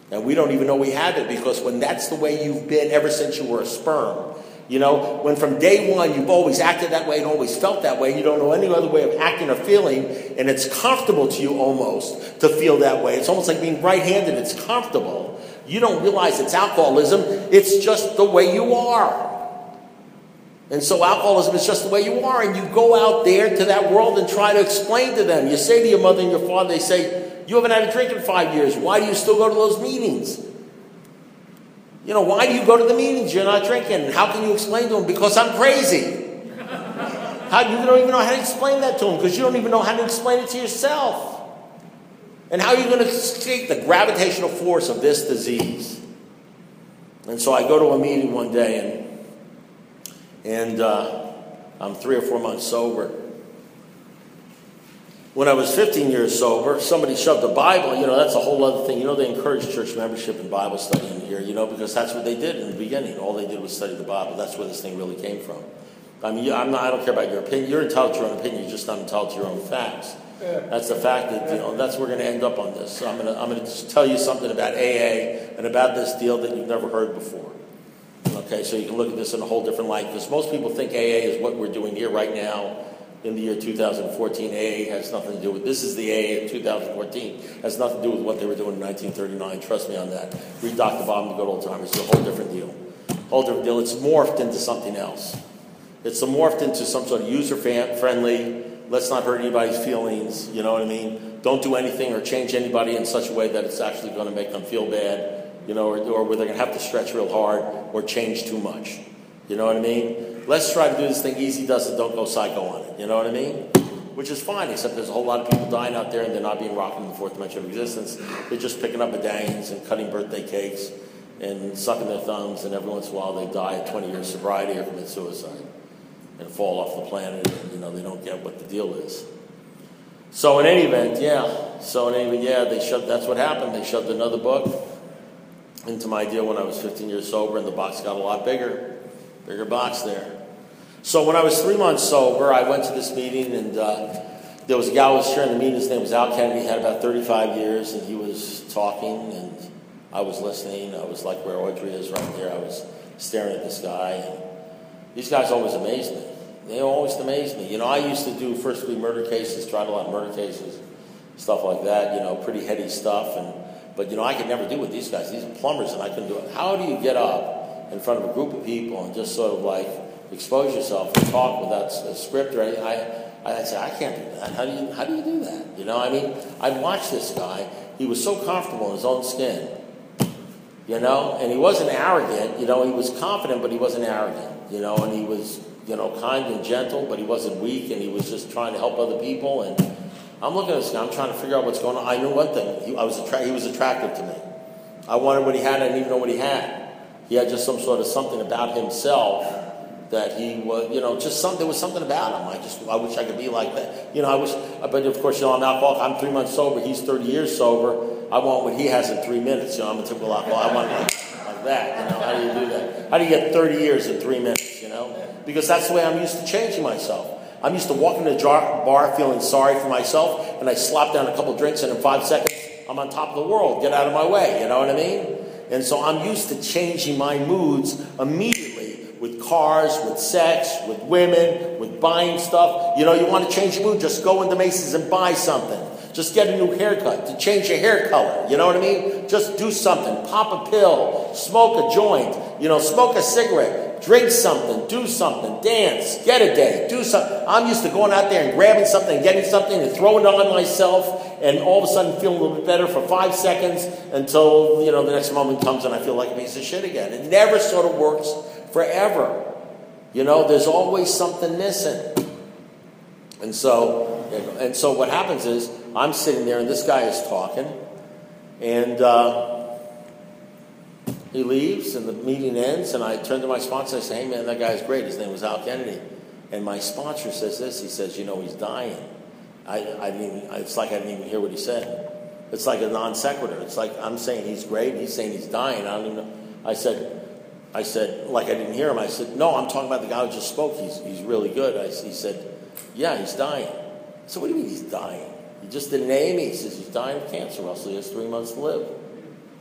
And we don't even know we have it, because when that's the way you've been ever since you were a sperm, you know, when from day one you've always acted that way and always felt that way, and you don't know any other way of acting or feeling, and it's comfortable to you almost to feel that way. It's almost like being right-handed. It's comfortable. You don't realize it's alcoholism. It's just the way you are. And so alcoholism is just the way you are, and you go out there to that world and try to explain to them. You say to your mother and your father, they say, you haven't had a drink in five years. Why do you still go to those meetings? You know, why do you go to the meetings? You're not drinking. How can you explain to them? Because I'm crazy. How, you don't even know how to explain that to them, because you don't even know how to explain it to yourself. And how are you going to escape the gravitational force of this disease? And so I go to a meeting one day, and And uh, I'm three or four months sober. When I was fifteen years sober, somebody shoved a Bible. You know, that's a whole other thing. You know, they encourage church membership and Bible study in here, you know, because that's what they did in the beginning. All they did was study the Bible. That's where this thing really came from. I mean, I'm not, I don't care about your opinion. You're entitled to your own opinion. You're just not entitled to your own facts. That's the fact that, you know, that's where we're going to end up on this. So I'm going to I'm going to just tell you something about A A and about this deal that you've never heard before. Okay, so you can look at this in a whole different light, because most people think A A is what we're doing here right now in the year two thousand fourteen. A A has nothing to do with, this is the A A of two thousand fourteen. It has nothing to do with what they were doing in nineteen thirty-nine. Trust me on that. Read Doctor Bob and the Good Old Timers. It's a whole different deal. Whole different deal. It's morphed into something else. It's morphed into some sort of user-friendly, let's not hurt anybody's feelings, you know what I mean? Don't do anything or change anybody in such a way that it's actually going to make them feel bad. You know, or, or where they're going to have to stretch real hard or change too much. You know what I mean? Let's try to do this thing easy does it, don't go psycho on it. You know what I mean? Which is fine, except there's a whole lot of people dying out there, and they're not being rocked in the fourth dimension of existence. They're just picking up medallions and cutting birthday cakes and sucking their thumbs, and every once in a while they die at twenty years sobriety or commit suicide and fall off the planet, and, you know, they don't get what the deal is. So in any event, yeah. So in any event, yeah, they shoved, that's what happened. They shoved another book into my deal when I was fifteen years sober, and the box got a lot bigger, bigger box there. So when I was three months sober, I went to this meeting, and uh, there was a guy who was sharing the meeting. His name was Al Kennedy. He had about thirty-five years, and he was talking, and I was listening. I was like where Audrey is right there. I was staring at this guy, and these guys always amazed me. They always amazed me. You know, I used to do first degree murder cases, tried a lot of murder cases, stuff like that, you know, pretty heady stuff, and but, you know, I could never do with these guys. These are plumbers, and I couldn't do it. How do you get up in front of a group of people and just sort of, like, expose yourself and talk without a script or anything? I, I say, I can't do that. How do you, how do you do that? You know, I mean, I watched this guy. He was so comfortable in his own skin, you know, and he wasn't arrogant. You know, he was confident, but he wasn't arrogant, you know, and he was, you know, kind and gentle, but he wasn't weak, and he was just trying to help other people. And I'm looking at this guy. I'm trying to figure out what's going on. I knew one thing. He, I was attra- he was attractive to me. I wanted what he had. I didn't even know what he had. He had just some sort of something about himself that he was, you know, just something. There was something about him. I just, I wish I could be like that. You know, I wish, but of course, you know, I'm alcoholic. I'm three months sober. He's thirty years sober. I want what he has in three minutes. You know, I'm a typical alcoholic. I want it like, like that. You know, how do you do that? How do you get thirty years in three minutes, you know? Because that's the way I'm used to changing myself. I'm used to walking to a jar, bar feeling sorry for myself, and I slop down a couple drinks, and in five seconds, I'm on top of the world. Get out of my way, you know what I mean? And so I'm used to changing my moods immediately with cars, with sex, with women, with buying stuff. You know, you want to change your mood, just go into Macy's and buy something. Just get a new haircut, to change your hair color. You know what I mean? Just do something. Pop a pill, smoke a joint, you know, smoke a cigarette. Drink something, do something, dance, get a date, do something. I'm used to going out there and grabbing something, and getting something, and throwing it on myself, and all of a sudden feeling a little bit better for five seconds until, you know, the next moment comes and I feel like a piece of shit again. It never sort of works forever. You know, there's always something missing. And so, and so what happens is, I'm sitting there and this guy is talking, and uh, he leaves, and the meeting ends, and I turn to my sponsor and I say, hey, man, that guy's great. His name was Al Kennedy. And my sponsor says this. He says, you know, he's dying. I, I didn't even, it's like I didn't even hear what he said. It's like a non sequitur. It's like I'm saying he's great, and he's saying he's dying. I don't even know. I said, I said, like I didn't hear him. I said, no, I'm talking about the guy who just spoke. He's, he's really good. I, he said, yeah, he's dying. I said, what do you mean he's dying? He just didn't name me. He says, he's dying of cancer, Russell. He has three months to live.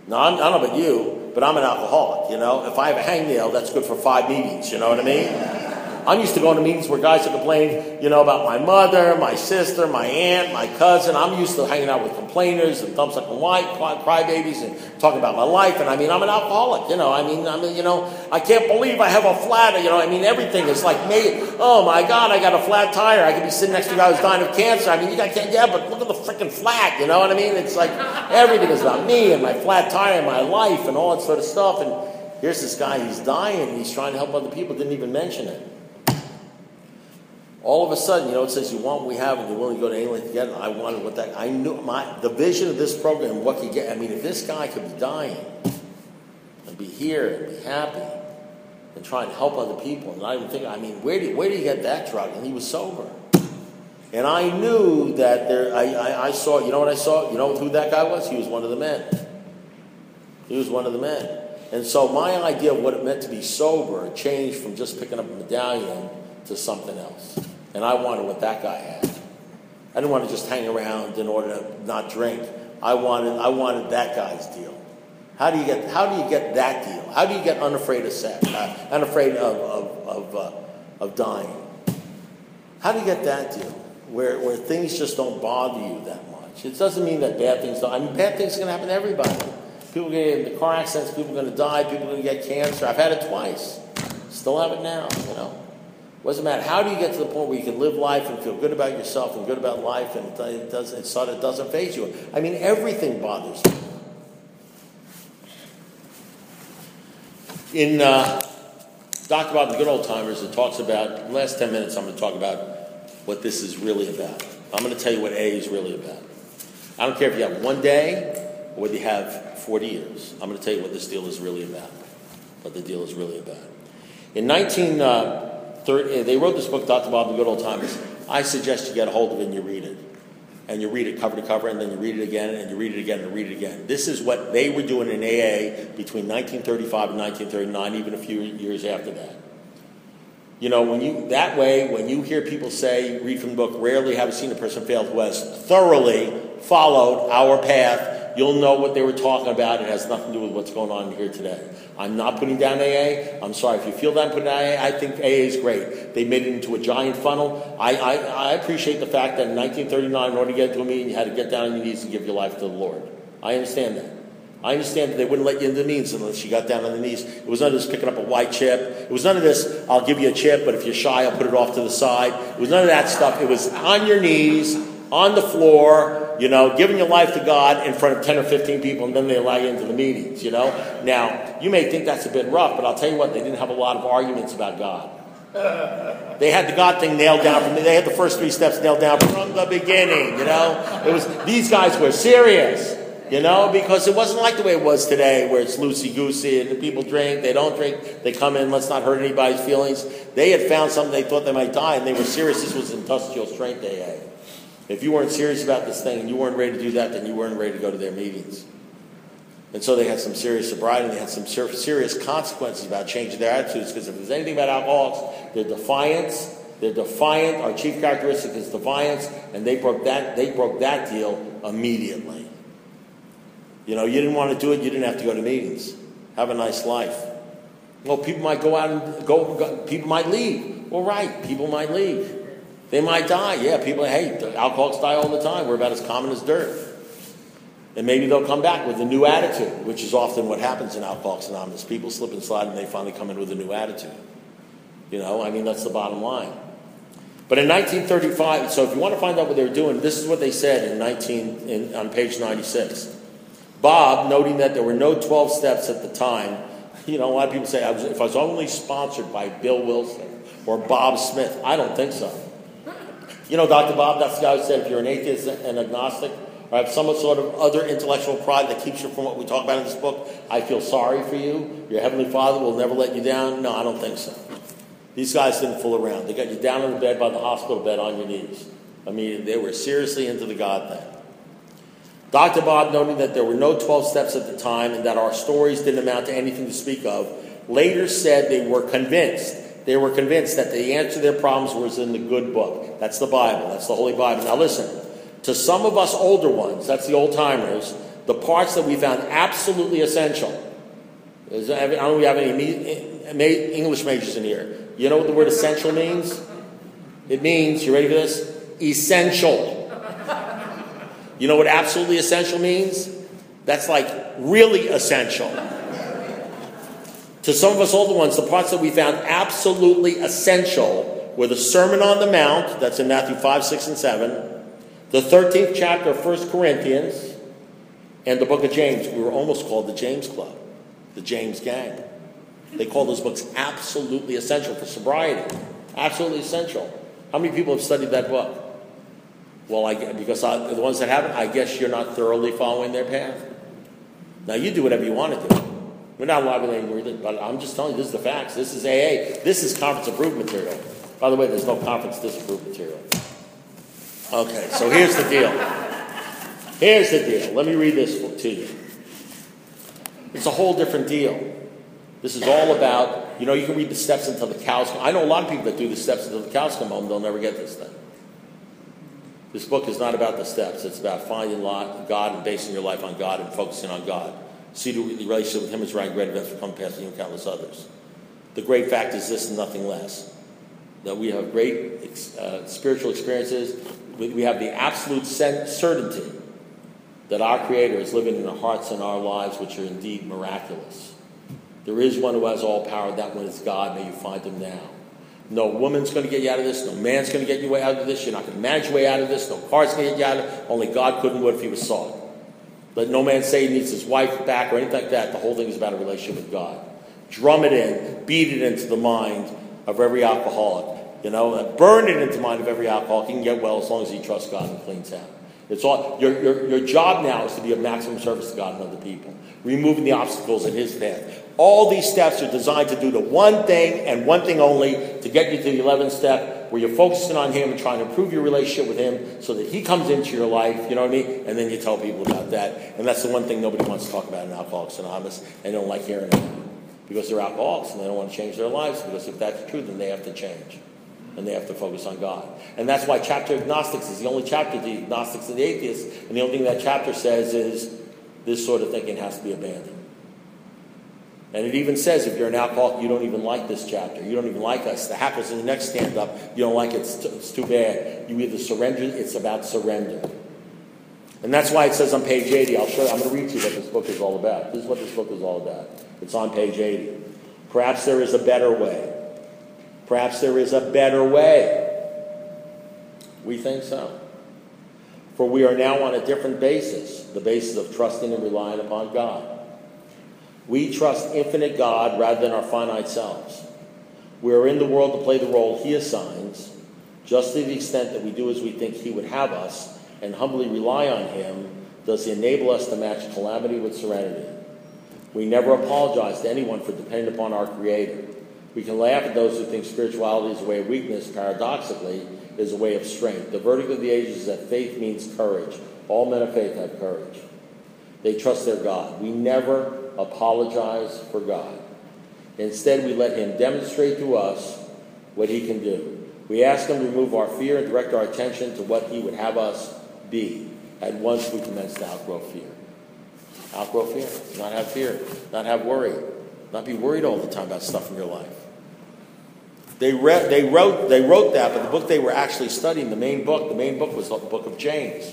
Now, I'm, I don't know about you, but I'm an alcoholic, you know. If I have a hangnail, that's good for five meetings, you know what I mean? I'm used to going to meetings where guys are complaining, you know, about my mother, my sister, my aunt, my cousin. I'm used to hanging out with complainers and thumbs up and white, crybabies, and talking about my life. And I mean, I'm an alcoholic, you know. I mean, I mean, you know, I can't believe I have a flat, you know. I mean, everything is like me. Oh my God, I got a flat tire. I could be sitting next to a guy who's dying of cancer. I mean, you got can't, yeah, but look at the freaking flat, you know what I mean? It's like everything is about me and my flat tire and my life and all that sort of stuff. And here's this guy, he's dying, and he's trying to help other people. Didn't even mention it. All of a sudden, you know, it says you want what we have and you're willing to go to any length to get it. I wanted what that, I knew my, the vision of this program, what could get, I mean, if this guy could be dying and be here and be happy and trying to help other people and not even think, I mean, where did, where did he get that drug? And he was sober. And I knew that there, I, I, I saw, you know what I saw? You know who that guy was? He was one of the men. He was one of the men. And so my idea of what it meant to be sober changed from just picking up a medallion to something else. And I wanted what that guy had. I didn't want to just hang around in order to not drink. I wanted, I wanted that guy's deal. How do you get, how do you get that deal? How do you get unafraid of sex, uh, unafraid of of of, uh, of dying? How do you get that deal where where things just don't bother you that much? It doesn't mean that bad things don't. I mean, bad things are going to happen to everybody. People get into car accidents. People are going to die. People are going to get cancer. I've had it twice. Still have it now. You know. Doesn't matter. How do you get to the point where you can live life and feel good about yourself and good about life, and it doesn't, it's not, it doesn't faze you? I mean, everything bothers me. In uh, Doctor Bob and the Good Old Timers, it talks about, in the last ten minutes, I'm going to talk about what this is really about. I'm going to tell you what A is really about. I don't care if you have one day or whether you have forty years. I'm going to tell you what this deal is really about, what the deal is really about. In nineteen... Uh, They wrote this book, Doctor Bob and the Good Old Timers. I suggest you get a hold of it and you read it. And you read it cover to cover, and then you read it again, and you read it again, and read it again. This is what they were doing in A A between nineteen thirty-five and nineteen thirty-nine, even a few years after that. You know, when you that way, when you hear people say, read from the book, rarely have I seen a person fail who has thoroughly followed our path, you'll know what they were talking about. It has nothing to do with what's going on here today. I'm not putting down A A. I'm sorry if you feel that I'm putting down A A. I think A A is great. They made it into a giant funnel. I, I, I appreciate the fact that in nineteen thirty-nine, in order to get into a meeting, you had to get down on your knees and give your life to the Lord. I understand that. I understand that they wouldn't let you into the meetings unless you got down on the knees. It was none of this picking up a white chip. It was none of this, I'll give you a chip, but if you're shy, I'll put it off to the side. It was none of that stuff. It was on your knees, on the floor, you know, giving your life to God in front of ten or fifteen people, and then they allow you into the meetings, you know. Now, you may think that's a bit rough, but I'll tell you what, they didn't have a lot of arguments about God. They had the God thing nailed down from, they had the first three steps nailed down from the beginning, you know. It was, these guys were serious, you know, because it wasn't like the way it was today, where it's loosey-goosey, and the people drink, they don't drink, they come in, let's not hurt anybody's feelings. They had found something they thought they might die, and they were serious. This was industrial strength A A. If you weren't serious about this thing and you weren't ready to do that, then you weren't ready to go to their meetings. And so they had some serious sobriety, and they had some ser- serious consequences about changing their attitudes, because if there's anything about alcoholics, they're defiance. They're defiant. Our chief characteristic is defiance, and they broke that, they broke that deal immediately. You know, you didn't want to do it, you didn't have to go to meetings. Have a nice life. Well, people might go out and go, go people might leave. Well, right, people might leave. They might die. Yeah, people, hey, alcoholics die all the time. We're about as common as dirt. And maybe they'll come back with a new attitude, which is often what happens in Alcoholics Anonymous. People slip and slide, and they finally come in with a new attitude. You know, I mean, that's the bottom line. But in nineteen thirty-five, so if you want to find out what they were doing, this is what they said in nineteen in, on page ninety-six. Bob, noting that there were no twelve steps at the time, you know, a lot of people say, I was, if I was only sponsored by Bill Wilson or Bob Smith, I don't think so. You know, Doctor Bob, that's the guy who said if you're an atheist and agnostic, or have some sort of other intellectual pride that keeps you from what we talk about in this book, I feel sorry for you. Your Heavenly Father will never let you down. No, I don't think so. These guys didn't fool around. They got you down in the bed by the hospital bed on your knees. I mean, they were seriously into the God thing. Doctor Bob, noting that there were no twelve steps at the time and that our stories didn't amount to anything to speak of, later said they were convinced. They were convinced that the answer to their problems was in the good book. That's the Bible. That's the Holy Bible. Now listen, to some of us older ones, that's the old timers, the parts that we found absolutely essential. I don't know if we have any English majors in here. You know what the word essential means? It means, you ready for this? Essential. You know what absolutely essential means? That's like really essential. To some of us older ones, the parts that we found absolutely essential were the Sermon on the Mount, that's in Matthew five, six, and seven, the thirteenth chapter of First Corinthians, and the book of James. We were almost called the James Club, the James Gang. They call those books absolutely essential for sobriety. Absolutely essential. How many people have studied that book? Well, I, because I, the ones that haven't, I guess you're not thoroughly following their path. Now, you do whatever you want to do. We're not lobbying, but I'm just telling you, this is the facts. This is A A. This is conference approved material. By the way, there's no conference disapproved material. Okay, so here's the deal. Here's the deal. Let me read this to you. It's a whole different deal. This is all about, you know, you can read the steps until the cows come. I know a lot of people that do the steps until the cows come home. They'll never get this thing. This book is not about the steps. It's about finding God and basing your life on God and focusing on God. See the relationship with Him as right great events will come past you and countless others. The great fact is this and nothing less. That we have great uh, spiritual experiences. We, we have the absolute certainty that our Creator is living in our hearts and our lives, which are indeed miraculous. There is one who has all power. That one is God. May you find Him now. No woman's going to get you out of this. No man's going to get you way out of this. You're not going to manage your way out of this. No car's going to get you out of it. Only God couldn't would if He was sought. Let no man say he needs his wife back or anything like that. The whole thing is about a relationship with God. Drum it in. Beat it into the mind of every alcoholic. You know, burn it into the mind of every alcoholic. He can get well as long as he trusts God and cleans out. It's all your, your, your job now is to be of maximum service to God and other people. Removing the obstacles in His path. All these steps are designed to do the one thing and one thing only to get you to the eleventh step, where you're focusing on Him and trying to improve your relationship with Him so that He comes into your life, you know what I mean? And then you tell people about that. And that's the one thing nobody wants to talk about in Alcoholics Anonymous. They don't like hearing it because they're alcoholics and they don't want to change their lives, because if that's true, then they have to change. And they have to focus on God. And that's why chapter agnostics is the only chapter, the agnostics and the atheists, and the only thing that chapter says is this sort of thinking has to be abandoned. And it even says if you're an alcoholic, you don't even like this chapter. You don't even like us. That happens in the next stand-up. You don't like it. It's, t- it's too bad. You either surrender. It's about surrender. And that's why it says on page eighty, I'll show you, I'm going to read to you what this book is all about. This is what this book is all about. It's on page eighty. Perhaps there is a better way. Perhaps there is a better way. We think so. For we are now on a different basis, the basis of trusting and relying upon God. We trust infinite God rather than our finite selves. We are in the world to play the role He assigns, just to the extent that we do as we think He would have us and humbly rely on Him, does He enable us to match calamity with serenity. We never apologize to anyone for depending upon our Creator. We can laugh at those who think spirituality is a way of weakness. Paradoxically, it is a way of strength. The verdict of the ages is that faith means courage. All men of faith have courage. They trust their God. We never apologize for God. Instead, we let Him demonstrate to us what He can do. We ask Him to remove our fear and direct our attention to what He would have us be. At once we commence to outgrow fear. Outgrow fear. Not have fear. Not have worry. Not be worried all the time about stuff in your life. They, read, they, wrote, they wrote that, but the book they were actually studying, the main book, the main book was the book of James.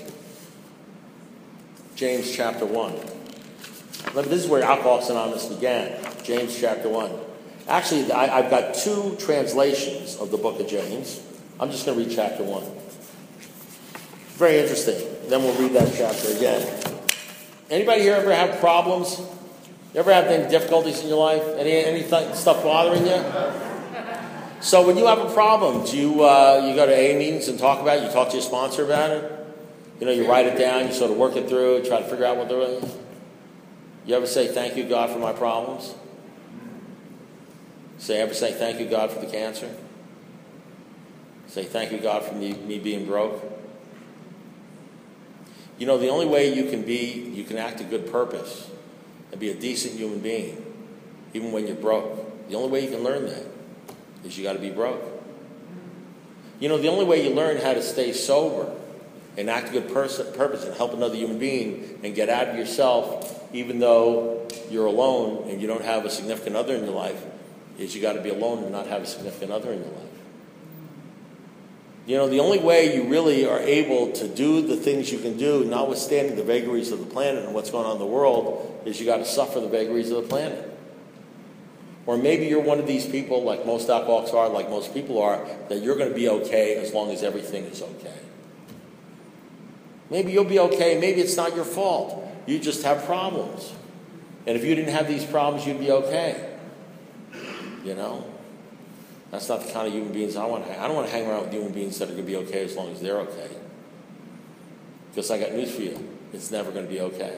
James chapter one. This is where Alcoholics Anonymous began. James chapter one. Actually, I, I've got two translations of the book of James. I'm just going to read chapter one. Very interesting. Then we'll read that chapter again. Anybody here ever have problems? You ever have any difficulties in your life? Any, any th- stuff bothering you? So when you have a problem, do you uh, you go to A A meetings and talk about it? You talk to your sponsor about it? You know, you write it down, you sort of work it through, try to figure out what they're doing. You ever say, thank you, God, for my problems? Say, ever say, thank you, God, for the cancer? Say, thank you, God, for me, me being broke? You know, the only way you can be, you can act a good purpose and be a decent human being, even when you're broke. The only way you can learn that is you got to be broke. You know, the only way you learn how to stay sober and act a good person, purpose and help another human being and get out of yourself, even though you're alone and you don't have a significant other in your life, is you got to be alone and not have a significant other in your life. You know, the only way you really are able to do the things you can do, notwithstanding the vagaries of the planet and what's going on in the world, is you got to suffer the vagaries of the planet. Or maybe you're one of these people, like most alcoholics are, like most people are, that you're going to be okay as long as everything is okay. Maybe you'll be okay. Maybe it's not your fault. You just have problems. And if you didn't have these problems, you'd be okay. You know? That's not the kind of human beings I want to hang. I don't want to hang around with human beings that are going to be okay as long as they're okay. Because I got news for you. It's never going to be okay.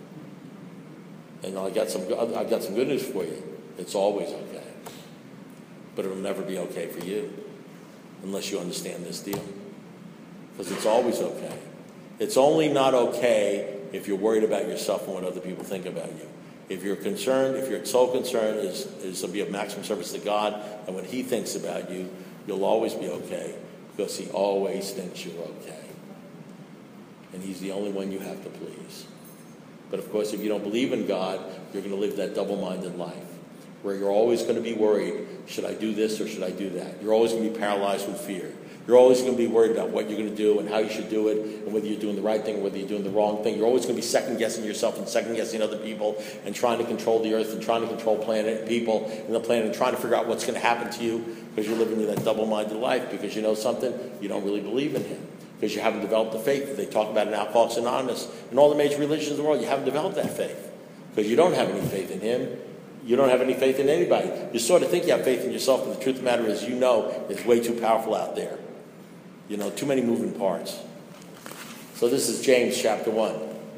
And I got some I got some good news for you. It's always okay. But it'll never be okay for you unless you understand this deal. Because it's always okay. It's only not okay if you're worried about yourself and what other people think about you. If you're concerned, if your sole concern is, is to be of maximum service to God and what he thinks about you, you'll always be okay because he always thinks you're okay. And he's the only one you have to please. But of course, if you don't believe in God, you're going to live that double-minded life where you're always going to be worried, should I do this or should I do that? You're always going to be paralyzed with fear. You're always going to be worried about what you're going to do and how you should do it and whether you're doing the right thing or whether you're doing the wrong thing. You're always going to be second-guessing yourself and second-guessing other people and trying to control the earth and trying to control planet and people and the planet and trying to figure out what's going to happen to you because you're living in that double-minded life because you know something, you don't really believe in him because you haven't developed the faith that they talk about in Alcoholics Anonymous and all the major religions of the world. You haven't developed that faith because you don't have any faith in him. You don't have any faith in anybody. You sort of think you have faith in yourself, but the truth of the matter is you know it's way too powerful out there. You know, too many moving parts. So this is James chapter one.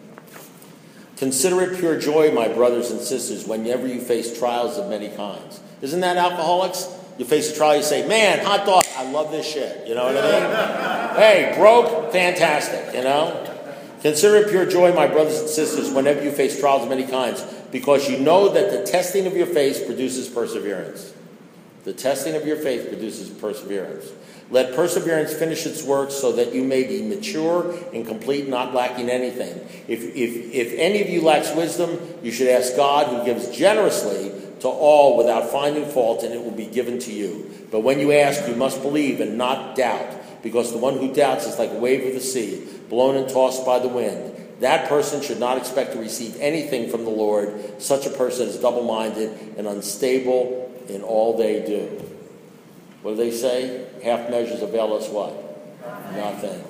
Consider it pure joy, my brothers and sisters, whenever you face trials of many kinds. Isn't that alcoholics? You face a trial, you say, man, hot dog, I love this shit. You know what I mean? Hey, broke, fantastic, you know? Consider it pure joy, my brothers and sisters, whenever you face trials of many kinds, because you know that the testing of your faith produces perseverance. The testing of your faith produces perseverance. Let perseverance finish its work so that you may be mature and complete, not lacking anything. If, if, if any of you lacks wisdom, you should ask God, who gives generously to all without finding fault, and it will be given to you. But when you ask, you must believe and not doubt, because the one who doubts is like a wave of the sea, blown and tossed by the wind. That person should not expect to receive anything from the Lord. Such a person is double-minded and unstable in all they do. What do they say? Half measures avail us what? Nothing. Nothing.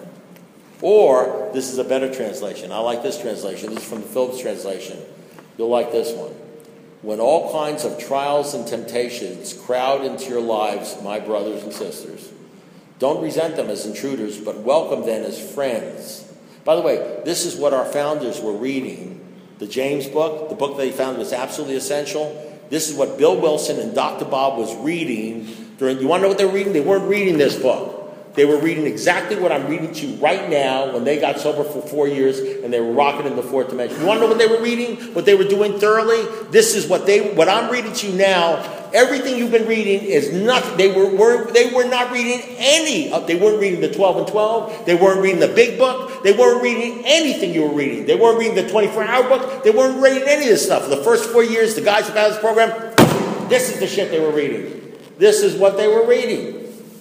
Or, this is a better translation. I like this translation. This is from the Phillips translation. You'll like this one. When all kinds of trials and temptations crowd into your lives, my brothers and sisters, don't resent them as intruders, but welcome them as friends. By the way, this is what our founders were reading. The James book, the book they found was absolutely essential. This is what Bill Wilson and Doctor Bob was reading during. You want to know what they were reading? They weren't reading this book. They were reading exactly what I'm reading to you right now when they got sober for four years and they were rocking in the fourth dimension. You want to know what they were reading? What they were doing thoroughly? This is what they, what I'm reading to you now. Everything you've been reading is nothing. They were, were they were not reading any of, they weren't reading the twelve and twelve. They weren't reading the big book. They weren't reading anything you were reading. They weren't reading the twenty-four hour book. They weren't reading any of this stuff. For the first four years, the guys who found this program, this is the shit they were reading. This is what they were reading.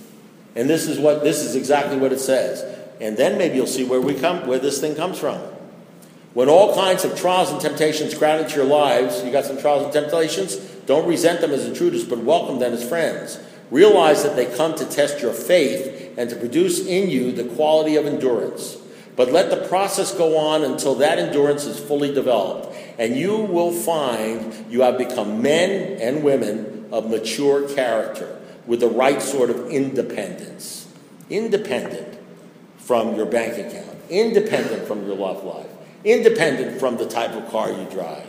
And this is what this is exactly what it says. And then maybe you'll see where we come where this thing comes from. When all kinds of trials and temptations crowd into your lives, you got some trials and temptations, don't resent them as intruders, but welcome them as friends. Realize that they come to test your faith and to produce in you the quality of endurance. But let the process go on until that endurance is fully developed, and you will find you have become men and women of mature character, with the right sort of independence. Independent from your bank account. Independent from your love life. Independent from the type of car you drive.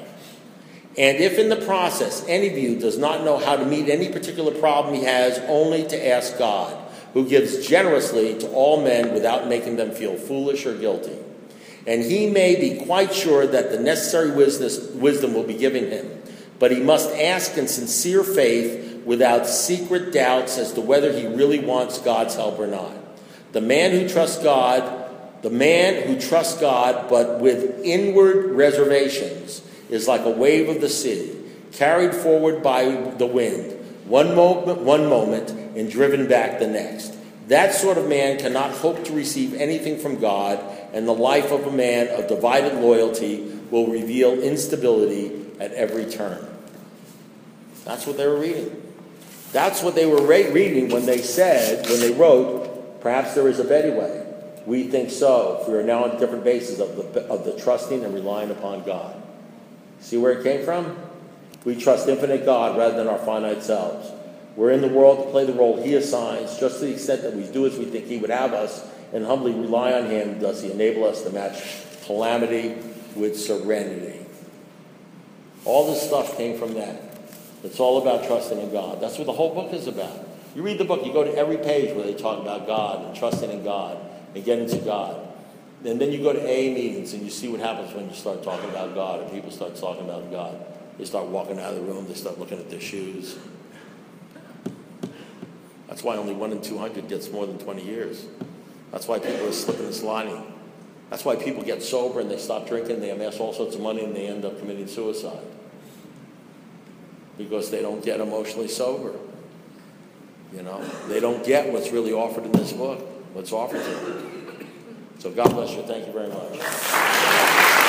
And if in the process any of you does not know how to meet any particular problem he has, only to ask God, who gives generously to all men without making them feel foolish or guilty. And he may be quite sure that the necessary wisdom will be given him. But he must ask in sincere faith without secret doubts as to whether he really wants God's help or not. The man who trusts God The man who trusts God but with inward reservations is like a wave of the sea, carried forward by the wind, one moment, one moment and driven back the next. That sort of man cannot hope to receive anything from God, and the life of a man of divided loyalty will reveal instability at every turn. That's what they were reading. That's what they were re- reading when they said, when they wrote, perhaps there is a better way. We think so. We are now on different bases of the, of the trusting and relying upon God. See where it came from? We trust infinite God rather than our finite selves. We're in the world to play the role He assigns, just to the extent that we do as we think He would have us, and humbly rely on Him does He enable us to match calamity with serenity. All this stuff came from that. It's all about trusting in God. That's what the whole book is about. You read the book, you go to every page where they talk about God and trusting in God and getting to God. And then you go to A A meetings and you see what happens when you start talking about God and people start talking about God. They start walking out of the room, they start looking at their shoes. That's why only one in two hundred gets more than twenty years. That's why people are slipping and sliding. That's why people get sober and they stop drinking, they amass all sorts of money and they end up committing suicide. Because they don't get emotionally sober. You know, they don't get what's really offered in this book, what's offered to them. So God bless you. Thank you very much.